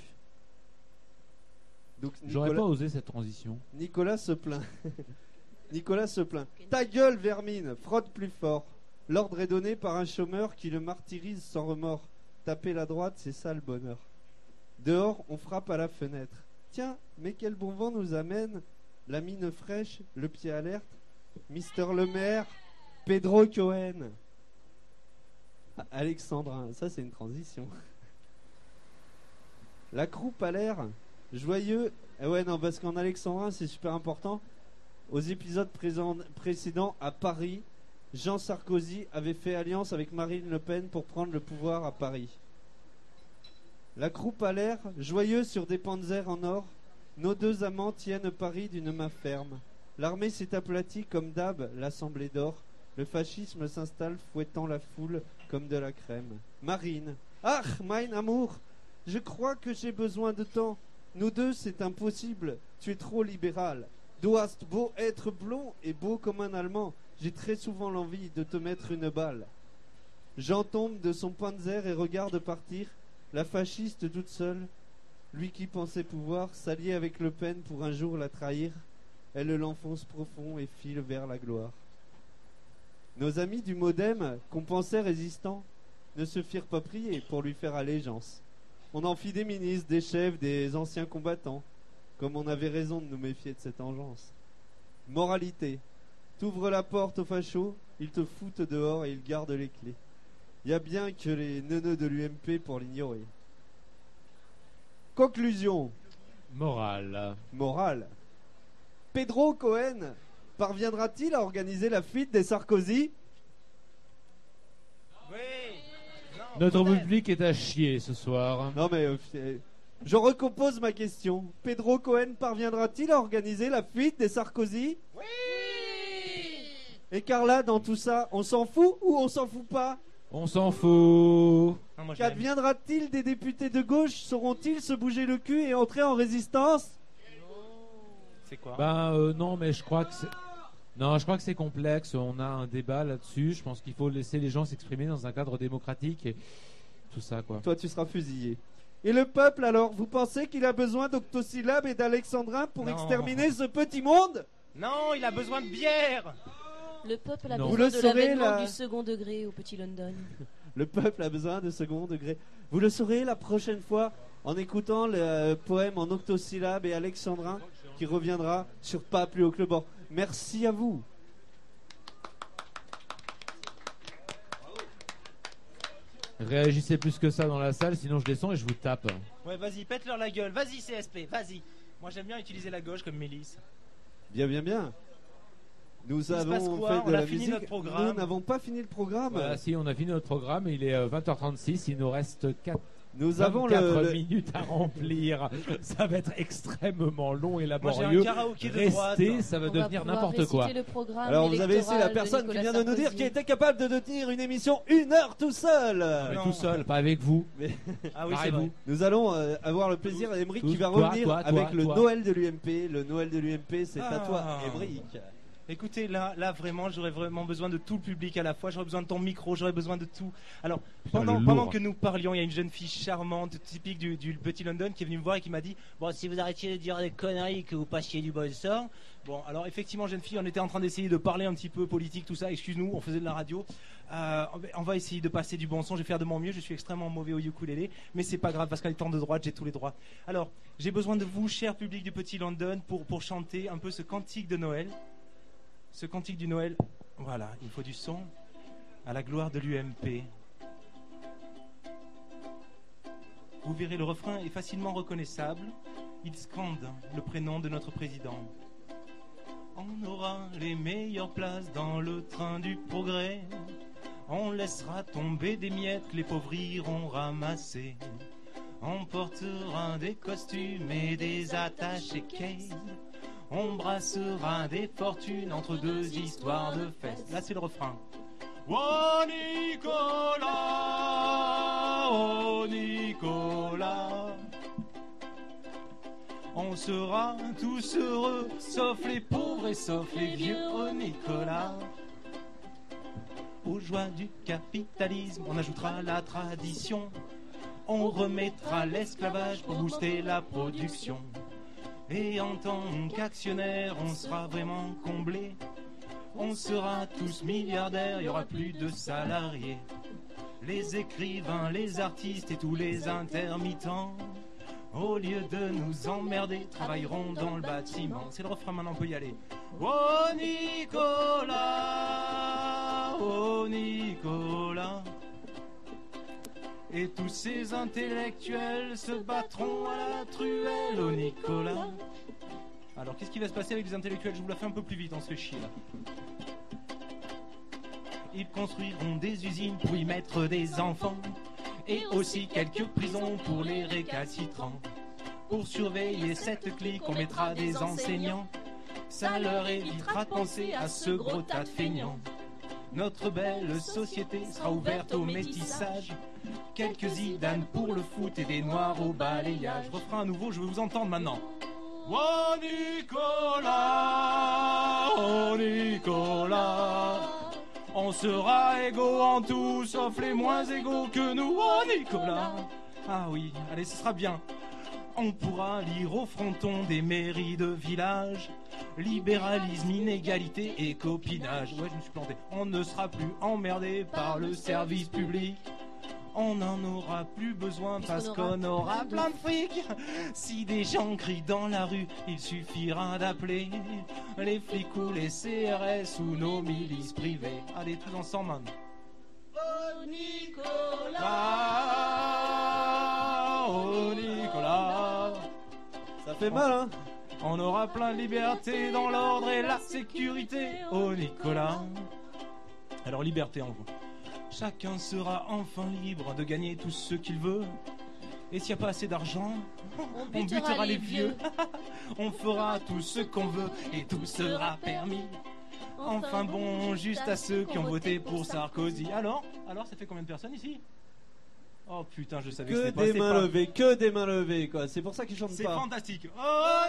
Donc, J'aurais Nicolas- pas osé cette transition. Nicolas se plaint. Nicolas se plaint. Ta gueule, vermine, frotte plus fort. L'ordre est donné par un chômeur qui le martyrise sans remords. Taper la droite, c'est ça le bonheur. Dehors, on frappe à la fenêtre. Tiens, mais quel bon vent nous amène. La mine fraîche, le pied alerte. Mister le maire, Pedro Cohen. Ah, Alexandrin, ça c'est une transition. La croupe a l'air joyeux. Eh ouais, non, parce qu'en alexandrin, c'est super important. Aux épisodes présent- précédents, à Paris, Jean Sarkozy avait fait alliance avec Marine Le Pen pour prendre le pouvoir à Paris. La croupe a l'air joyeux sur des panzers en or. Nos deux amants tiennent Paris d'une main ferme. L'armée s'est aplatie comme d'hab, l'assemblée d'or. Le fascisme s'installe fouettant la foule comme de la crème. Marine. Ah, mein amour, je crois que j'ai besoin de temps. Nous deux, c'est impossible. Tu es trop libéral. Du hast beau être blond et beau comme un Allemand. J'ai très souvent l'envie de te mettre une balle. Jean tombe de son panzer et regarde partir la fasciste toute seule. Lui qui pensait pouvoir s'allier avec Le Pen pour un jour la trahir. Elle l'enfonce profond et file vers la gloire. Nos amis du Modem, qu'on pensait résistants, ne se firent pas prier pour lui faire allégeance. On en fit des ministres, des chefs, des anciens combattants, comme on avait raison de nous méfier de cette engeance. Moralité. T'ouvres la porte aux fachos, ils te foutent dehors et ils gardent les clés. Y a bien que les neuneux de l'U M P pour l'ignorer. Conclusion. Morale. Morale. Pedro Cohen parviendra-t-il à organiser la fuite des Sarkozy? Oui. Non, Notre peut-être. public est à chier ce soir. Non mais euh, c'est- je recompose ma question. Pedro Cohen parviendra-t-il à organiser la fuite des Sarkozy? Oui. Et Carla, dans tout ça, on s'en fout ou on s'en fout pas? On s'en fout. Non, moi, je l'aime. Qu'adviendra-t-il des députés de gauche? Sauront-ils se bouger le cul et entrer en résistance? C'est quoi? Ben euh, non, mais je crois que c'est... Non, je crois que c'est complexe. On a un débat là-dessus. Je pense qu'il faut laisser les gens s'exprimer dans un cadre démocratique et tout ça, quoi. Toi, tu seras fusillé. Et le peuple, alors, vous pensez qu'il a besoin d'octosyllabes et d'alexandrins pour Non. exterminer ce petit monde? Non, il a besoin de bière. Le peuple a Non. besoin Vous le de saurez, l'avènement là. du second degré au Petit London. Le peuple a besoin de second degré. Vous le saurez la prochaine fois en écoutant le euh, poème en octosyllabes et alexandrin qui reviendra sur Pas plus haut que le bord. Merci à vous. Réagissez plus que ça dans la salle, sinon je descends et je vous tape. Ouais, vas-y, pète-leur la gueule. Vas-y, C S P, vas-y. Moi, j'aime bien utiliser la gauche comme Mélisse. Bien, bien, bien. Nous se passe avons quoi fait On de a la fini musique. notre programme. Nous n'avons pas fini le programme. Voilà, si on a fini notre programme, il est euh, vingt heures trente-six, il nous reste quatre, Nous avons vingt-quatre le, le- minutes à remplir. Ça va être extrêmement long et Moi, j'ai laborieux. un karaoké de droite. Restez, ça va On va devenir pouvoir n'importe quoi. réciter le programme Alors vous avez ici la électoral personne de qui Nicolas vient de nous dire Sarkozy. qu'il était capable de tenir une émission une heure tout seul. Mais Non. tout seul, pas avec vous. Ah oui, c'est Barrez-vous. vrai. Nous allons euh, avoir le plaisir, Émeric Tous, qui va toi, revenir toi, toi, avec le toi. Noël de l'U M P. Le Noël de l'U M P, c'est à Ah. toi, Émeric. Écoutez, là, là vraiment, j'aurais vraiment besoin de tout le public à la fois. J'aurais besoin de ton micro, j'aurais besoin de tout. Alors, pendant, le pendant lourd. que nous parlions, il y a une jeune fille charmante, typique du, du petit London, qui est venue me voir et qui m'a dit bon, si vous arrêtiez de dire des conneries, que vous passiez du bon sort. Bon, alors effectivement, jeune fille, on était en train d'essayer de parler un petit peu politique, tout ça. Excuse-nous, on faisait de la radio. Euh, on va essayer de passer du bon son. Je vais faire de mon mieux. Je suis extrêmement mauvais au ukulélé, mais c'est pas grave parce qu'en étant de droite, j'ai tous les droits. Alors, j'ai besoin de vous, cher public du petit London, pour pour chanter un peu ce cantique de Noël. Ce cantique du Noël, voilà, il faut du son à la gloire de l'U M P. Vous verrez, le refrain est facilement reconnaissable. Il scande le prénom de notre président. On aura les meilleures places dans le train du progrès. On laissera tomber des miettes que les pauvres iront ramasser. On portera des costumes et des attachés cases. On brassera des fortunes entre deux histoires de fesses. Là, c'est le refrain. Oh Nicolas, oh Nicolas, on sera tous heureux, sauf les pauvres et sauf les vieux. Oh Nicolas, aux joies du capitalisme, on ajoutera la tradition. On remettra l'esclavage pour booster la production. Et en tant qu'actionnaire, on sera vraiment comblé. On sera tous milliardaires, il n'y aura plus de salariés. Les écrivains, les artistes et tous les intermittents, au lieu de nous emmerder, travailleront dans le bâtiment. C'est le refrain, maintenant on peut y aller. Oh Nicolas, oh Nicolas, et tous ces intellectuels se battront à la truelle, oh Nicolas. Alors qu'est-ce qui va se passer avec les intellectuels? Je vous la fais un peu plus vite, on se fait chier là. Ils construiront des usines pour y mettre des enfants, et aussi quelques prisons pour les récalcitrants. Pour surveiller cette clique, on mettra des enseignants. Ça leur évitera de penser à ce gros tas de feignants. Notre belle société sera ouverte au métissage. Quelques Zidane pour le foot et des noirs au balayage. Refrain à nouveau, je veux vous entendre maintenant. Oh Nicolas, oh Nicolas, on sera égaux en tout, sauf les moins égaux que nous. Oh Nicolas. Ah oui, allez, ce sera bien. On pourra lire au fronton des mairies de village libéralisme, inégalité et copinage. Ouais, je me suis planté. On ne sera plus emmerdé par le service public. On n'en aura plus besoin parce qu'on aura plein de fric. Si des gens crient dans la rue, il suffira d'appeler les flics ou les C R S ou nos milices privées. Allez, tous ensemble, man. Oh Nicolas, oh Nicolas, Ça fait mal, hein? on aura plein de liberté dans l'ordre et la sécurité. Oh Nicolas. Alors liberté en vous. Chacun sera enfin libre de gagner tout ce qu'il veut. Et s'il n'y a pas assez d'argent, on butera les vieux. On fera tout ce qu'on veut et tout sera permis. Enfin bon, juste à ceux qui ont voté pour Sarkozy. Alors, alors ça fait combien de personnes ici? Oh putain, je savais que Que c'était pas... des c'est mains pas- levées, que des mains levées, quoi. C'est pour ça qu'ils chantent C'est pas. fantastique. Oh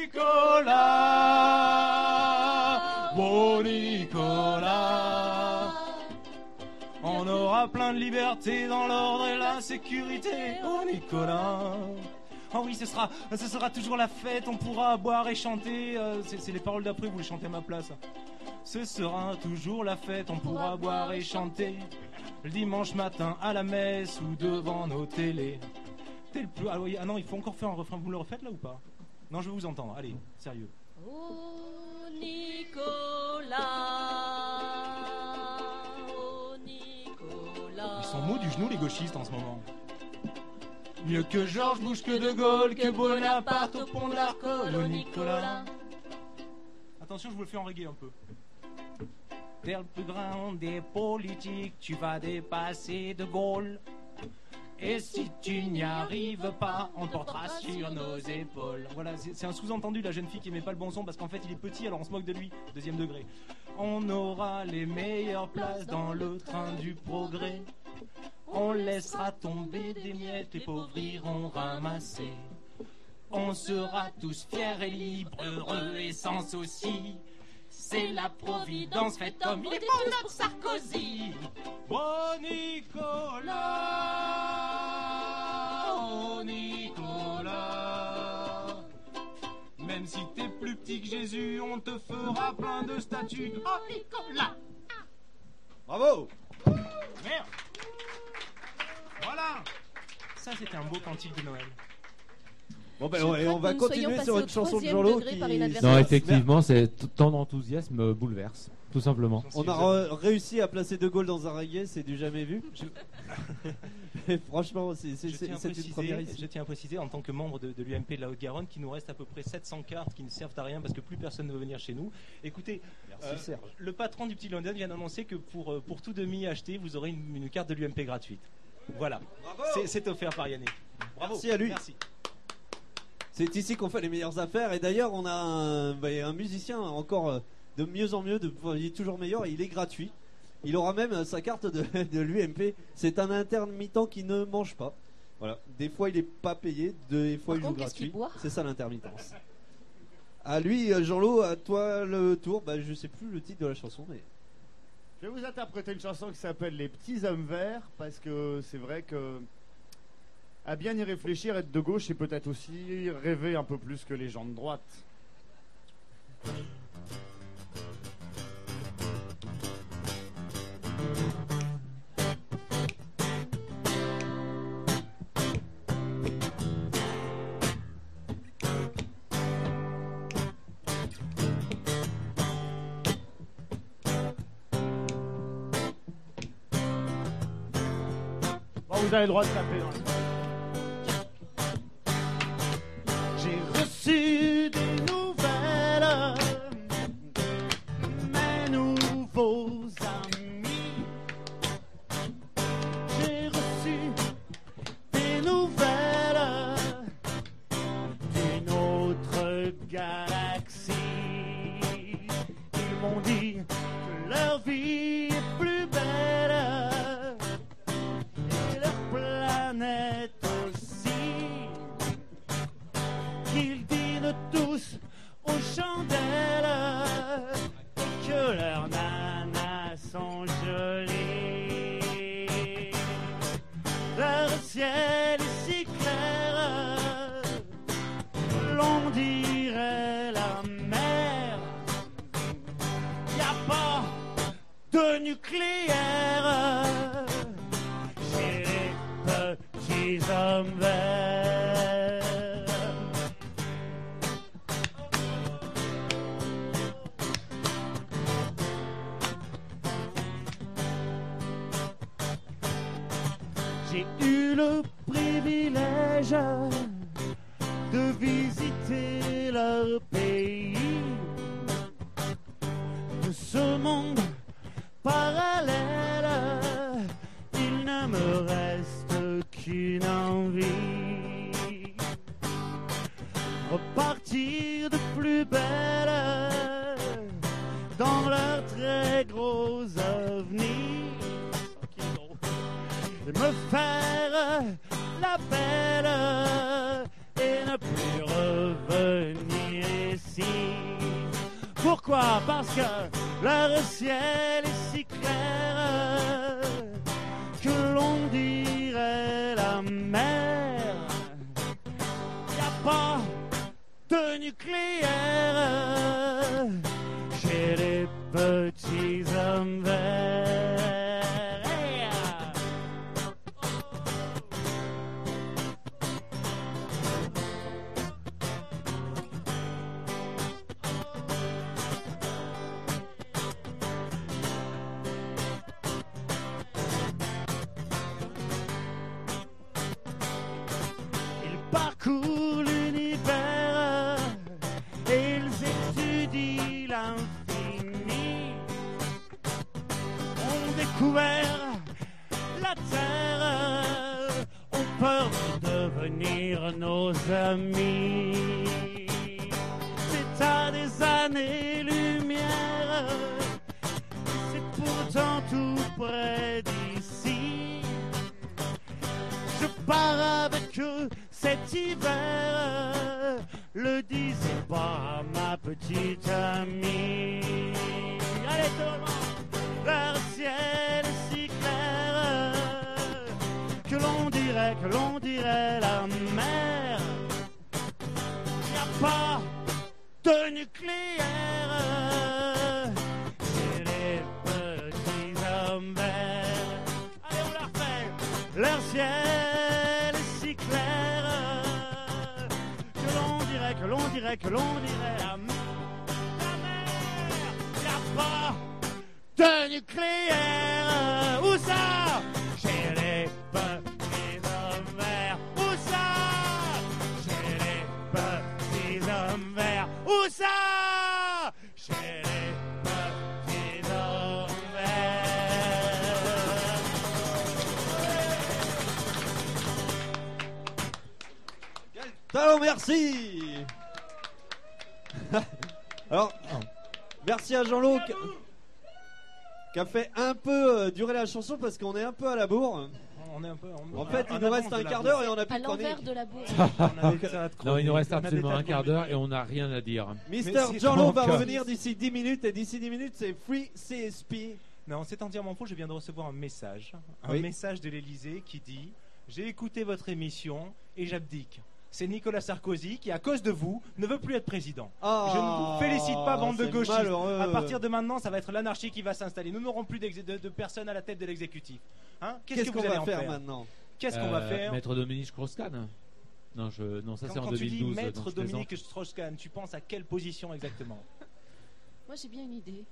Nicolas, bon Nicolas, on aura plein de liberté dans l'ordre et la sécurité. Oh Nicolas. Oh oui, ce sera, ce sera toujours la fête, on pourra boire et chanter. euh, c'est, c'est les paroles d'après, vous les chantez à ma place. Ce sera toujours la fête, on pourra boire et chanter. Le dimanche matin à la messe ou devant nos télés. T'es le plus... Ah, oui, ah non, il faut encore faire un refrain. Vous le refaites là ou pas? Non, je vais vous entendre. Allez, sérieux. Oh Nicolas, oh Nicolas. Ils sont mous du genou les gauchistes en ce moment. Mieux que Georges Bush, que De Gaulle, que Bonaparte au pont de l'Arcole, oh Nicolas. Attention, je vous le fais en reggae un peu. T'es le plus grand des politiques, tu vas dépasser De Gaulle. Et si tu n'y arrives pas, on te portera sur nos épaules. Voilà, c'est c'est un sous-entendu de la jeune fille qui aimait pas le bon son parce qu'en fait il est petit alors on se moque de lui, deuxième degré. On aura les meilleures places dans le train du progrès. On laissera tomber des miettes, les pauvres iront ramasser. On sera tous fiers et libres, heureux et sans soucis. C'est la Providence faite homme, il est bon notre Sarkozy. Oh Nicolas, oh Nicolas. Même si t'es plus petit que Jésus, on te fera plein de statues. Oh Nicolas. Bravo. Merde. Voilà. Ça c'était un beau cantique de Noël. Bon ben Je ouais, crains on que va nous continuer soyons sur passés une au chanson de troisième Jean-Lot degré qui... par inadvertance. Non, effectivement, c'est t- ton enthousiasme bouleverse, tout simplement. On a re- réussi à placer De Gaulle dans un reggae, c'est du jamais vu. Je- Et franchement, c'est c'est- Je c'est- tiens, à c'est une préciser, première ici. je tiens à préciser, en tant que membre de, de l'U M P de la Haute-Garonne, qu'il nous reste à peu près sept cents cartes qui ne servent à rien parce que plus personne ne veut venir chez nous. Écoutez, Merci euh, Serge. le patron du Petit London vient d'annoncer que pour, euh, pour tout demi acheté, vous aurez une, une carte de l'U M P gratuite. Voilà, C'est- c'est offert par Yannick. Bravo. Merci à lui. Merci. C'est ici qu'on fait les meilleures affaires. Et d'ailleurs, on a un, bah, un musicien encore euh, de mieux en mieux, de, il est toujours meilleur et il est gratuit. Il aura même euh, sa carte de, de l'U M P. C'est un intermittent qui ne mange pas. Voilà. Des fois, il est pas payé, des fois, Par il joue contre, qu'est-ce gratuit. qu'il boit C'est ça l'intermittence. À lui, euh, Jean-Lot, à toi le tour. Bah, je sais plus le titre de la chanson, mais. Je vais vous interpréter une chanson qui s'appelle Les Petits Hommes Verts, parce que c'est vrai que, à bien y réfléchir, être de gauche, c'est peut-être aussi rêver un peu plus que les gens de droite. Bon, vous avez le droit de taper dans le... J'ai reçu des nouvelles, mes nouveaux amis. J'ai reçu des nouvelles d'une autre galaxie. Ils m'ont dit que leur vie est plus belle et leur planète aussi. Qu'ils dînent tous aux chandelles et que leurs nanas sont jolies. Leur ciel est si clair, l'on dirait la mer. Y a pas de nucléaire chez les petits hommes verts. J'ai eu le privilège de visiter leur pays, de ce monde parallèle. Il ne me reste qu'une envie, repartir de plus belle dans leur très gros ovni, me faire la belle et ne plus revenir ici. Pourquoi? Parce que leur ciel est si clair que l'on dirait la mer. Y a pas de nucléaire chez les petits hommes verts. la terre ont peur de devenir nos amis. C'est à des années-lumière, c'est pourtant tout près d'ici. Je pars avec eux cet hiver, le disais pas à ma petite amie. Allez tout le monde, leur ciel est si clair que l'on dirait, que l'on dirait la mer. Y a pas de nucléaire chez les petits hommes verts. Allez on la refait, leur ciel est si clair que l'on dirait, que l'on dirait, que l'on dirait la mer. Pas de nucléaire. Où ça? Chez les petits hommes verts. Où ça? Chez les petits hommes verts. Où ça? Chez les petits hommes verts. Talon, merci. Alors, merci à Jean-Luc qui, qui a fait un peu euh, durer la chanson parce qu'on est un peu à la bourre. On est un peu, on- En fait, en il nous avance reste de un la quart bourse. d'heure et on a plus À de l'envers chronique. de la bourse. On a des tas de Non, il nous chroniques, reste on a des absolument tas un de quart d'heure chroniques. et on n'a rien à dire. Mister Mais c'est Jean-Luc va donc- revenir d'ici dix minutes et d'ici dix minutes, c'est Free C S P. Non, c'est entièrement faux. Je viens de recevoir un message, un Oui. message de l'Élysée qui dit « J'ai écouté votre émission et j'abdique. C'est Nicolas Sarkozy qui, à cause de vous, ne veut plus être président. Ah, Je ne vous félicite pas, bande de c'est gauchistes. malheureux. À partir de maintenant, ça va être l'anarchie qui va s'installer. Nous n'aurons plus d'ex- de, de personnes à la tête de l'exécutif. Hein Qu'est-ce Qu'est-ce que qu'on vous allez va en faire, faire maintenant? Qu'est-ce qu'on va Euh, faire Maître Dominique Strauss-Kahn. Non, je... non, ça Quand, c'est en quand tu deux mille dis douze. Maître donc je Dominique Strauss-Kahn, tu penses à quelle position exactement? Moi j'ai bien une idée.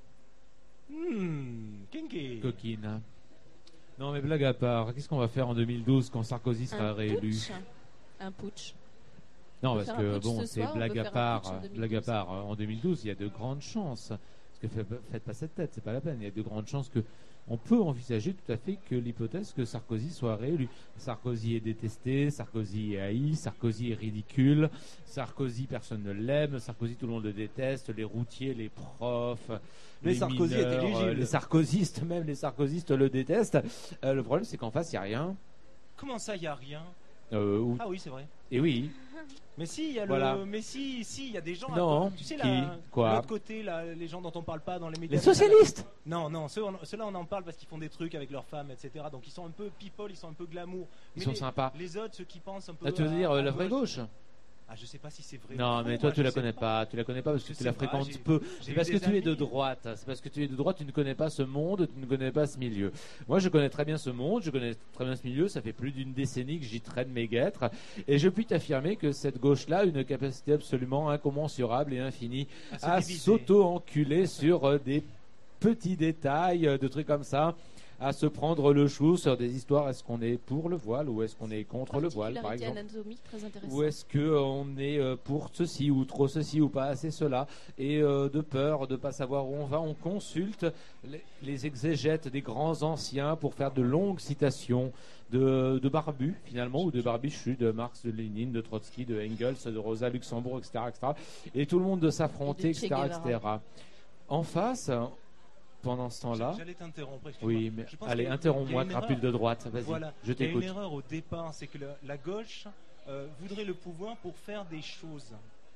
Hmm, kinky. plaisante. Coquine. Non, mais blague à part, qu'est-ce qu'on va faire en deux mille douze quand Sarkozy sera Un réélu? putsch. Un putsch. Non, On peut parce faire un que putsch bon, ce c'est soir, on blague peut à faire un part. putsch en deux mille douze. Blague à part, euh, en deux mille douze, il y a de grandes chances. Parce que faites, faites pas cette tête, c'est pas la peine. Il y a de grandes chances que on peut envisager tout à fait que l'hypothèse que Sarkozy soit réélu. Sarkozy est détesté, Sarkozy est haï, Sarkozy est ridicule, Sarkozy personne ne l'aime, Sarkozy tout le monde le déteste, les routiers, les profs, Mais les Sarkozy est mineurs, éligible. euh, les sarkozystes, même les sarkozystes le détestent. Euh, le problème c'est qu'en face il n'y a rien. Comment ça, il n'y a rien? Euh, ou- Ah oui, c'est vrai. Et oui. Mais si, il y a Voilà. le. Mais si, si, il y a des gens. Non, à... Tu sais, qui là, Quoi de l'autre côté, là, les gens dont on parle pas dans les médias. Les socialistes. Non, non, ceux, on- ceux-là, on en parle parce qu'ils font des trucs avec leurs femmes, et cetera. Donc ils sont un peu people, ils sont un peu glamour. Ils Mais sont les, sympas. Les autres, ceux qui pensent un peu. Ah, tu veux à- dire euh, à la vraie gauche? Ah, je sais pas si c'est vrai. Non, ou mais faux, toi moi, tu je la sais connais pas. Tu la connais pas parce que Je tu sais la pas, fréquentes j'ai- peu. j'ai C'est eu parce que des tu es de amis. droite. C'est parce que tu es de droite, tu ne connais pas ce monde, tu ne connais pas ce milieu. Moi, je connais très bien ce monde, je connais très bien ce milieu. Ça fait plus d'une décennie que j'y traîne mes guêtres, et je puis t'affirmer que cette gauche-là a une capacité absolument incommensurable et infinie À se à diviser. s'auto-enculer sur euh, des petits détails, euh, de trucs comme ça, à se prendre le chou sur des histoires. Est-ce qu'on est pour le voile ou est-ce qu'on est contre le voile, par Particularité exemple? anatomique très intéressante. Ou est-ce que on est euh, pour ceci ou trop ceci ou pas assez cela, et euh, de peur de pas savoir où on va, on consulte les, les exégètes des grands anciens pour faire de longues citations de, de barbus finalement, ou de barbichus, de Marx, de Lénine, de Trotsky, de Engels, de Rosa Luxembourg, et cetera, et cetera. Et tout le monde de s'affronter, Et de Che et cetera, et Guevara. cetera. En face, pendant ce temps-là, J'allais t'interrompre. excuse-moi. oui, mais Je pense allez, qu'il y a- interromps-moi, il y a une crapule de erreur. droite, vas-y, Voilà. je Il y a t'écoute. une erreur au départ, c'est que le- la gauche euh, voudrait le pouvoir pour faire des choses.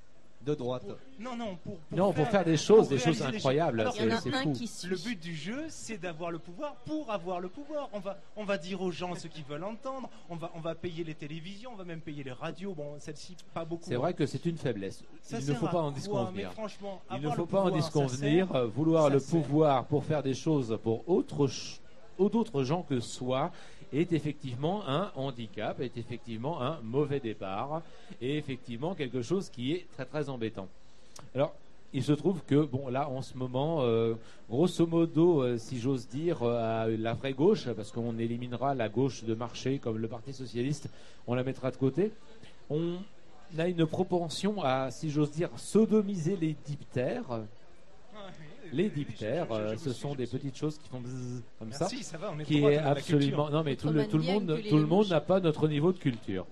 De droite. Pour- Non, non, pour, pour Non, pour faire des choses, des choses réaliser des incroyables, Alors, Il y en a c'est un fou. qui suit. Le but du jeu, c'est d'avoir le pouvoir pour avoir le pouvoir. On va, on va dire aux gens ce qu'ils veulent entendre. On va, on va payer les télévisions, on va même payer les radios. Bon, celle-ci, pas beaucoup. C'est vrai que c'est une faiblesse. Ça Il ne sert faut à pas en quoi? disconvenir. Mais franchement, Il ne avoir faut le pas en pouvoir, ça disconvenir. sert. euh, Vouloir Ça le sert. pouvoir pour faire des choses pour autre ch- ou d'autres gens que soi est effectivement un handicap, est effectivement un mauvais départ, et effectivement quelque chose qui est très très embêtant. Alors, il se trouve que, bon, là, en ce moment, euh, grosso modo, euh, si j'ose dire, euh, à la vraie gauche, parce qu'on éliminera la gauche de marché comme le Parti Socialiste, on la mettra de côté, on a une propension à, si j'ose dire, sodomiser les diptères. Ah, oui, Les oui, diptères, je- je- je- euh, je ce vous suis, sont je des vous suis. petites choses qui font bzzz comme Merci, ça, ça va, on est qui droit est dans la absolument. culture. Non, mais tout le, Autrement tout le bien monde, enculer tout le les monde mouches. n'a pas notre niveau de culture.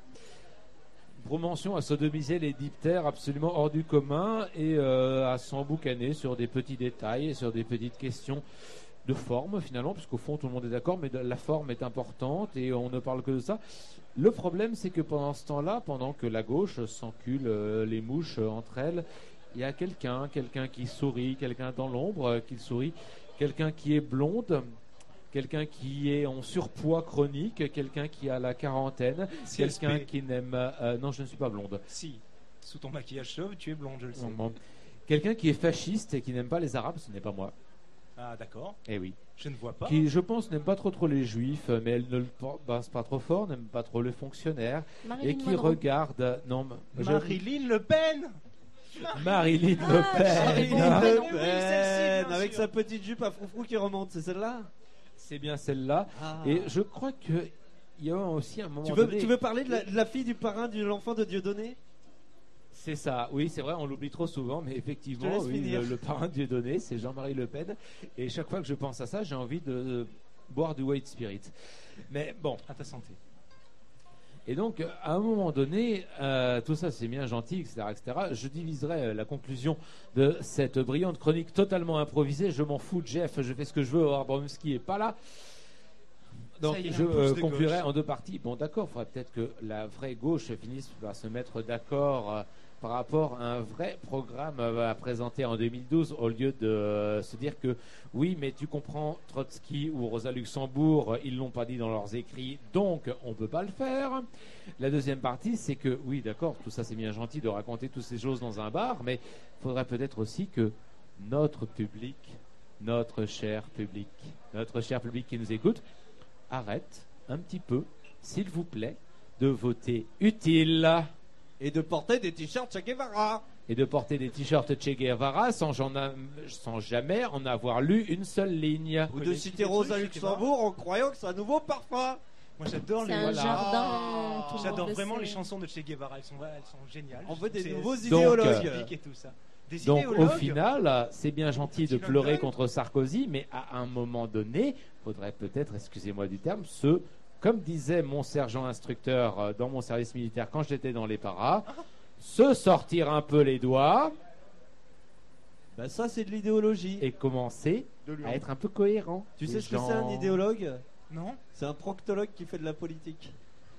Promotion à sodomiser les diptères absolument hors du commun et euh, à s'emboucaner sur des petits détails et sur des petites questions de forme finalement, puisqu'au fond tout le monde est d'accord, mais de- la forme est importante et on ne parle que de ça. Le problème, c'est que pendant ce temps-là, pendant que la gauche s'encule euh, les mouches euh, entre elles, il y a quelqu'un, quelqu'un qui sourit, quelqu'un dans l'ombre euh, qui sourit, quelqu'un qui est blonde, quelqu'un qui est en surpoids chronique, quelqu'un qui a la quarantaine, C S P. quelqu'un qui n'aime... euh, non, je ne suis pas blonde. Si, sous ton maquillage chauve, tu es blonde, je le sais. Non, non. Quelqu'un qui est fasciste et qui n'aime pas les Arabes, ce n'est pas moi. Ah, d'accord. Eh oui. Je ne vois pas. Qui, je pense, n'aime pas trop trop les juifs, mais elle ne le passe pas trop fort, n'aime pas trop les fonctionnaires, Marilyn et qui Monroe. regarde... Non, mais- je- Marilyn Le Pen. Marilyn Le Pen. Marilyn Ah, Le oui, celle-ci, Pen, bien avec sûr. sa petite jupe à froufrou qui remonte, c'est celle-là? C'est bien celle-là. Ah. Et je crois que il y a aussi un moment Tu veux, donné... tu veux parler de la, de la fille du parrain de l'enfant de Dieudonné? C'est ça, oui, c'est vrai, on l'oublie trop souvent, mais effectivement, Je te laisse oui, finir. le, le parrain de Dieudonné, c'est Jean-Marie Le Pen. Et chaque fois que je pense à ça, j'ai envie de, de boire du white spirit. Mais bon, À ta santé. et donc, à un moment donné, euh, tout ça c'est bien gentil, et cetera, et cetera. Je diviserai euh, la conclusion de cette brillante chronique totalement improvisée. Je m'en fous de Jeff, je fais ce que je veux. Abramowski est pas là. Donc, Ça y est, je un pouce euh, de conclurai gauche. en deux parties. Bon, d'accord, il faudrait peut-être que la vraie gauche finisse par se mettre d'accord euh, par rapport à un vrai programme euh, à présenter en deux mille douze, au lieu de euh, se dire que oui, mais tu comprends, Trotsky ou Rosa Luxembourg, euh, ils l'ont pas dit dans leurs écrits, donc on peut pas le faire. La deuxième partie, c'est que oui, d'accord, tout ça c'est bien gentil de raconter toutes ces choses dans un bar, mais il faudrait peut-être aussi que notre public, notre cher public, notre cher public qui nous écoute, arrête un petit peu, s'il vous plaît, de voter utile Et de porter des t-shirts Che Guevara. et de porter des t-shirts Che Guevara sans, j'en a- sans jamais en avoir lu une seule ligne. Ou de connaissez citer des Rosa trucs, Che Guevara Luxembourg en croyant que c'est un nouveau parfum. Moi, j'adore C'est les. un voilà. jardin. tout le J'adore monde le vraiment sait. les chansons de Che Guevara. Elles sont, elles sont géniales. On veut des C'est- nouveaux c'est- idéologues. typique et tout ça. Des Donc au idéologues. final, c'est bien gentil de Petit pleurer London. contre Sarkozy, mais à un moment donné, faudrait peut-être, excusez-moi du terme, se, comme disait mon sergent instructeur euh, dans mon service militaire quand j'étais dans les paras, se sortir un peu les doigts Bah ça c'est de l'idéologie. et commencer De lui à en- être un peu cohérent. Tu Les sais ce que gens- c'est un idéologue? Non. C'est un proctologue qui fait de la politique.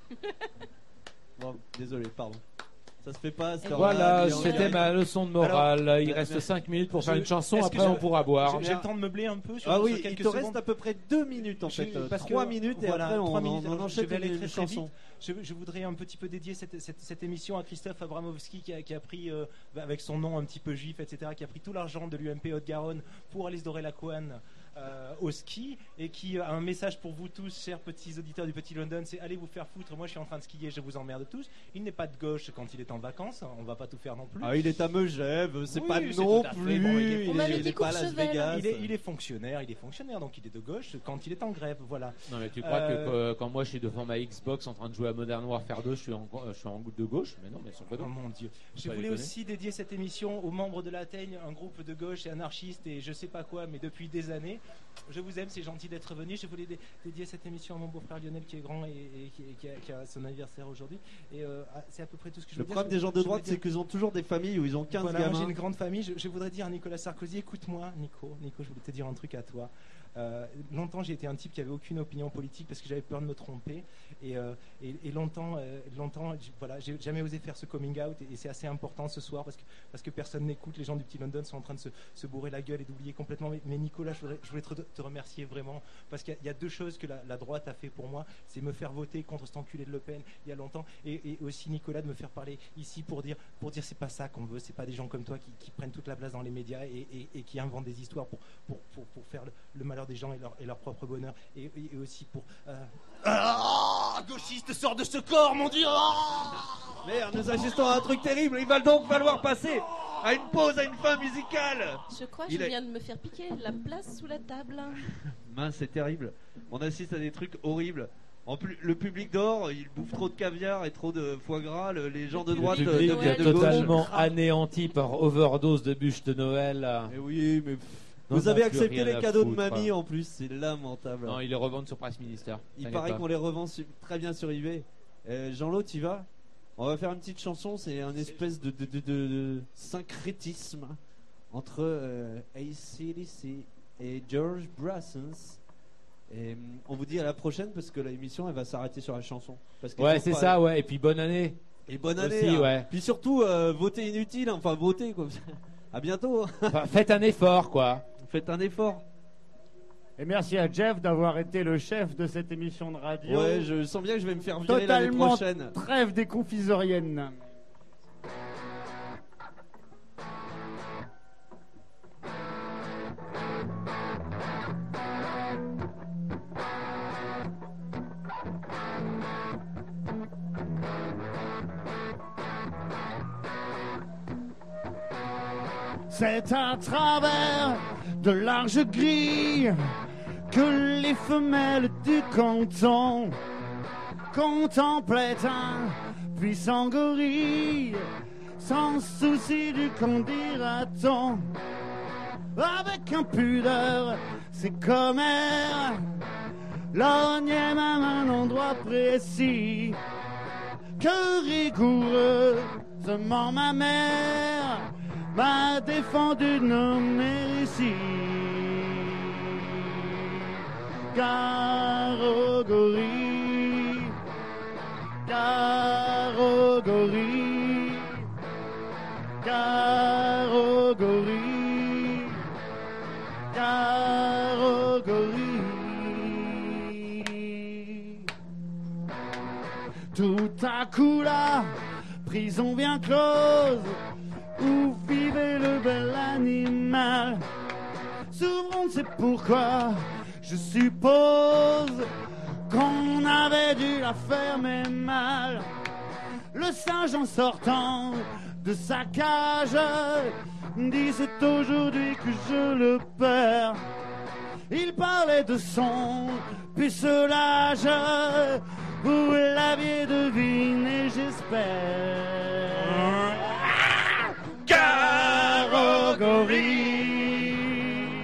Bon, désolé, pardon. Ça se fait pas. cette Voilà, heure-là, mais c'était on- ma leçon de morale. Il euh, reste merci. cinq minutes pour faire Je- une chanson, est-ce que après je- on pourra boire. J'ai j'ai le temps de meubler un peu sur, Ah sur oui, il quelques te secondes. reste à peu près deux minutes en J'ai- fait. euh, parce que- Trois minutes et voilà, après on, trois on- minutes. on Alors, enchaîne je vais aller une très, très chanson. vite. Je, je voudrais un petit peu dédier cette, cette- cette émission à Christophe Abramovski qui a, qui a pris, euh, avec son nom un petit peu juif, et cetera, qui a pris tout l'argent de l'U M P Haute-Garonne pour aller se dorer la couenne euh, au ski et qui a un message pour vous tous, chers petits auditeurs du Petit London, c'est allez vous faire foutre, moi je suis en train de skier, je vous emmerde tous. Il n'est pas de gauche quand il est en vacances, on va pas tout faire non plus. Ah, il est à Megève, c'est Oui, pas c'est non tout à fait. plus. Bon, il est- il On est, m'avait il dit est pas à Las Courchevel. Vegas. Il est, il est fonctionnaire, il est fonctionnaire, donc il est de gauche quand il est en grève, voilà. Non mais tu crois Euh, que euh, quand moi je suis devant ma Xbox en train de jouer à Modern Warfare deux, je suis en, je suis en goutte de gauche, mais non, mais son Oh pas mon Dieu. Je pas voulais déconner. aussi dédier cette émission aux membres de la Teigne, un groupe de gauche et anarchistes et je sais pas quoi, mais depuis des années. Je vous aime, c'est gentil d'être venu. Je voulais dé- dédier cette émission à mon beau-frère Lionel qui est grand et, et qui, et qui a, qui a son anniversaire aujourd'hui. Et euh, ah, c'est à peu près tout ce que je Le veux dire. problème Je- des gens de je voulais droite, dire- c'est qu'ils ont toujours des familles où ils ont quinze Voilà, moi, j'ai gamins. une grande famille. Je, je voudrais dire à Nicolas Sarkozy, écoute-moi, Nico. Nico, je voulais te dire un truc à toi. Euh, longtemps, j'ai été un type qui avait aucune opinion politique parce que j'avais peur de me tromper. Et, euh, et, et longtemps, euh, longtemps, j- voilà, j'ai jamais osé faire ce coming out. Et, et c'est assez important ce soir parce que parce que personne n'écoute. Les gens du Petit London sont en train de se, se bourrer la gueule et d'oublier complètement. Mais, mais Nicolas, je voudrais, je voulais te, te remercier vraiment parce qu'il y, a- il y a deux choses que la, la droite a fait pour moi. C'est me faire voter contre cet enculé de Le Pen il y a longtemps, et, et aussi Nicolas de me faire parler ici pour dire pour dire c'est pas ça qu'on veut. C'est pas des gens comme toi qui, qui prennent toute la place dans les médias et, et- et qui inventent des histoires pour pour, pour, pour faire le, le malheur des gens et leur, et leur propre bonheur et, et- et aussi pour euh, ah, gauchiste sort de ce corps, mon Dieu. Ah Merde, nous assistons à un truc terrible. Il va donc falloir passer à une pause, à une fin musicale. Je crois que Il je est- viens de me faire piquer la place sous la table. Mince, c'est terrible. On assiste à des trucs horribles. En plus, le public dort, il bouffe trop de caviar et trop de foie gras. le- les gens de droite Le euh, public deviennent Noël de gauche. totalement anéanti par overdose de bûches de Noël. Mais oui, mais pff, Vous On avez a plus accepté rien les à cadeaux de foutre. mamie en plus, c'est lamentable. Non, ils les revendent sur Price Minister. Il T'inquiète paraît pas. qu'on les revend su- très bien sur eBay. Euh, Jean-Lot, tu vas? On va faire une petite chanson, c'est un espèce de, de, de, de- de syncrétisme entre euh, A C D C et George Brassens. Et hum, on vous dit à la prochaine parce que l'émission elle va s'arrêter sur la chanson. Parce qu'elle Ouais, dure c'est pas. ça, ouais. Et puis bonne année. Et bonne année. Aussi, hein. ouais. Puis surtout, euh, votez inutile, hein. Enfin votez quoi. À bientôt. Enfin, faites un effort, quoi. Faites un effort. Et merci à Jeff d'avoir été le chef de cette émission de radio. Ouais, je sens bien que je vais me faire virer l'année Totalement prochaine. trêve des confisoriennes. C'est à travers de larges grilles que les femelles du canton contemplaient un puissant gorille, sans souci du qu'en dira-t-on. Avec impudeur, c'est comme air, lorgnait même un endroit précis, que rigoureusement ma mère m'a défendu de nommer ici. Garogori, Garogori, Garogori, Garogori. Tout à coup la prison bien close où vivait le bel animal. Souvent c'est pourquoi je suppose qu'on avait dû la fermer mal. Le singe en sortant de sa cage dit c'est aujourd'hui que je le perds. Il parlait de son pucelage, vous l'aviez deviné j'espère. Garogori,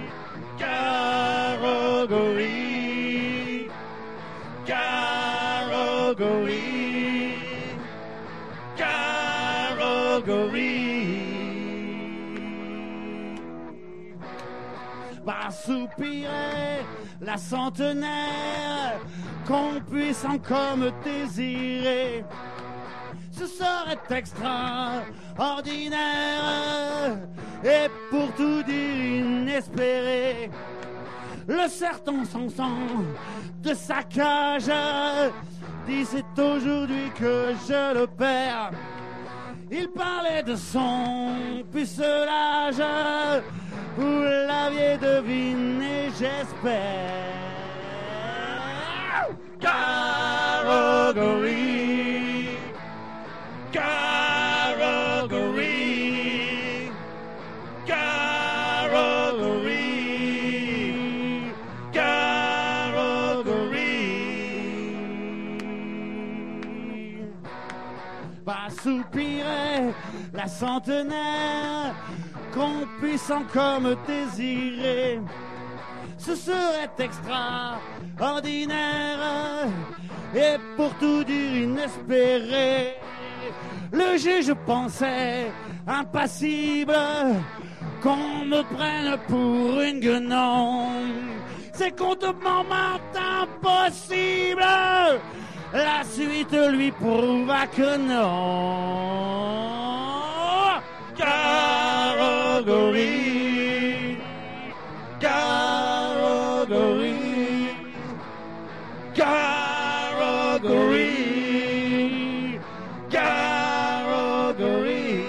Garogori, Garogori, Garogori. Va soupirer la centenaire qu'on puisse encore me désirer. Ce serait extraordinaire et pour tout dire inespéré. Le serpent s'en sent de sa cage dit c'est aujourd'hui que je le perds. Il parlait de son pucelage, vous l'aviez deviné j'espère. Garogori, Garogori, Garogori, Garogori. Va soupirer la centenaire qu'on puisse encore me désirer. Ce serait extraordinaire et pour tout dire inespéré. Le juge pensait impassible qu'on me prenne pour une guenon. C'est complètement impossible. La suite lui prouva que non. Garogori, Garogori, Garogori, Garogori.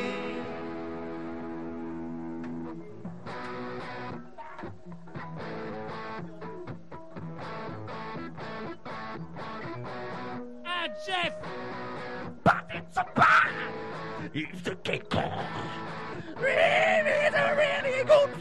Ah, Jeff! But it's a bar! It's a cake. Really, it's a really good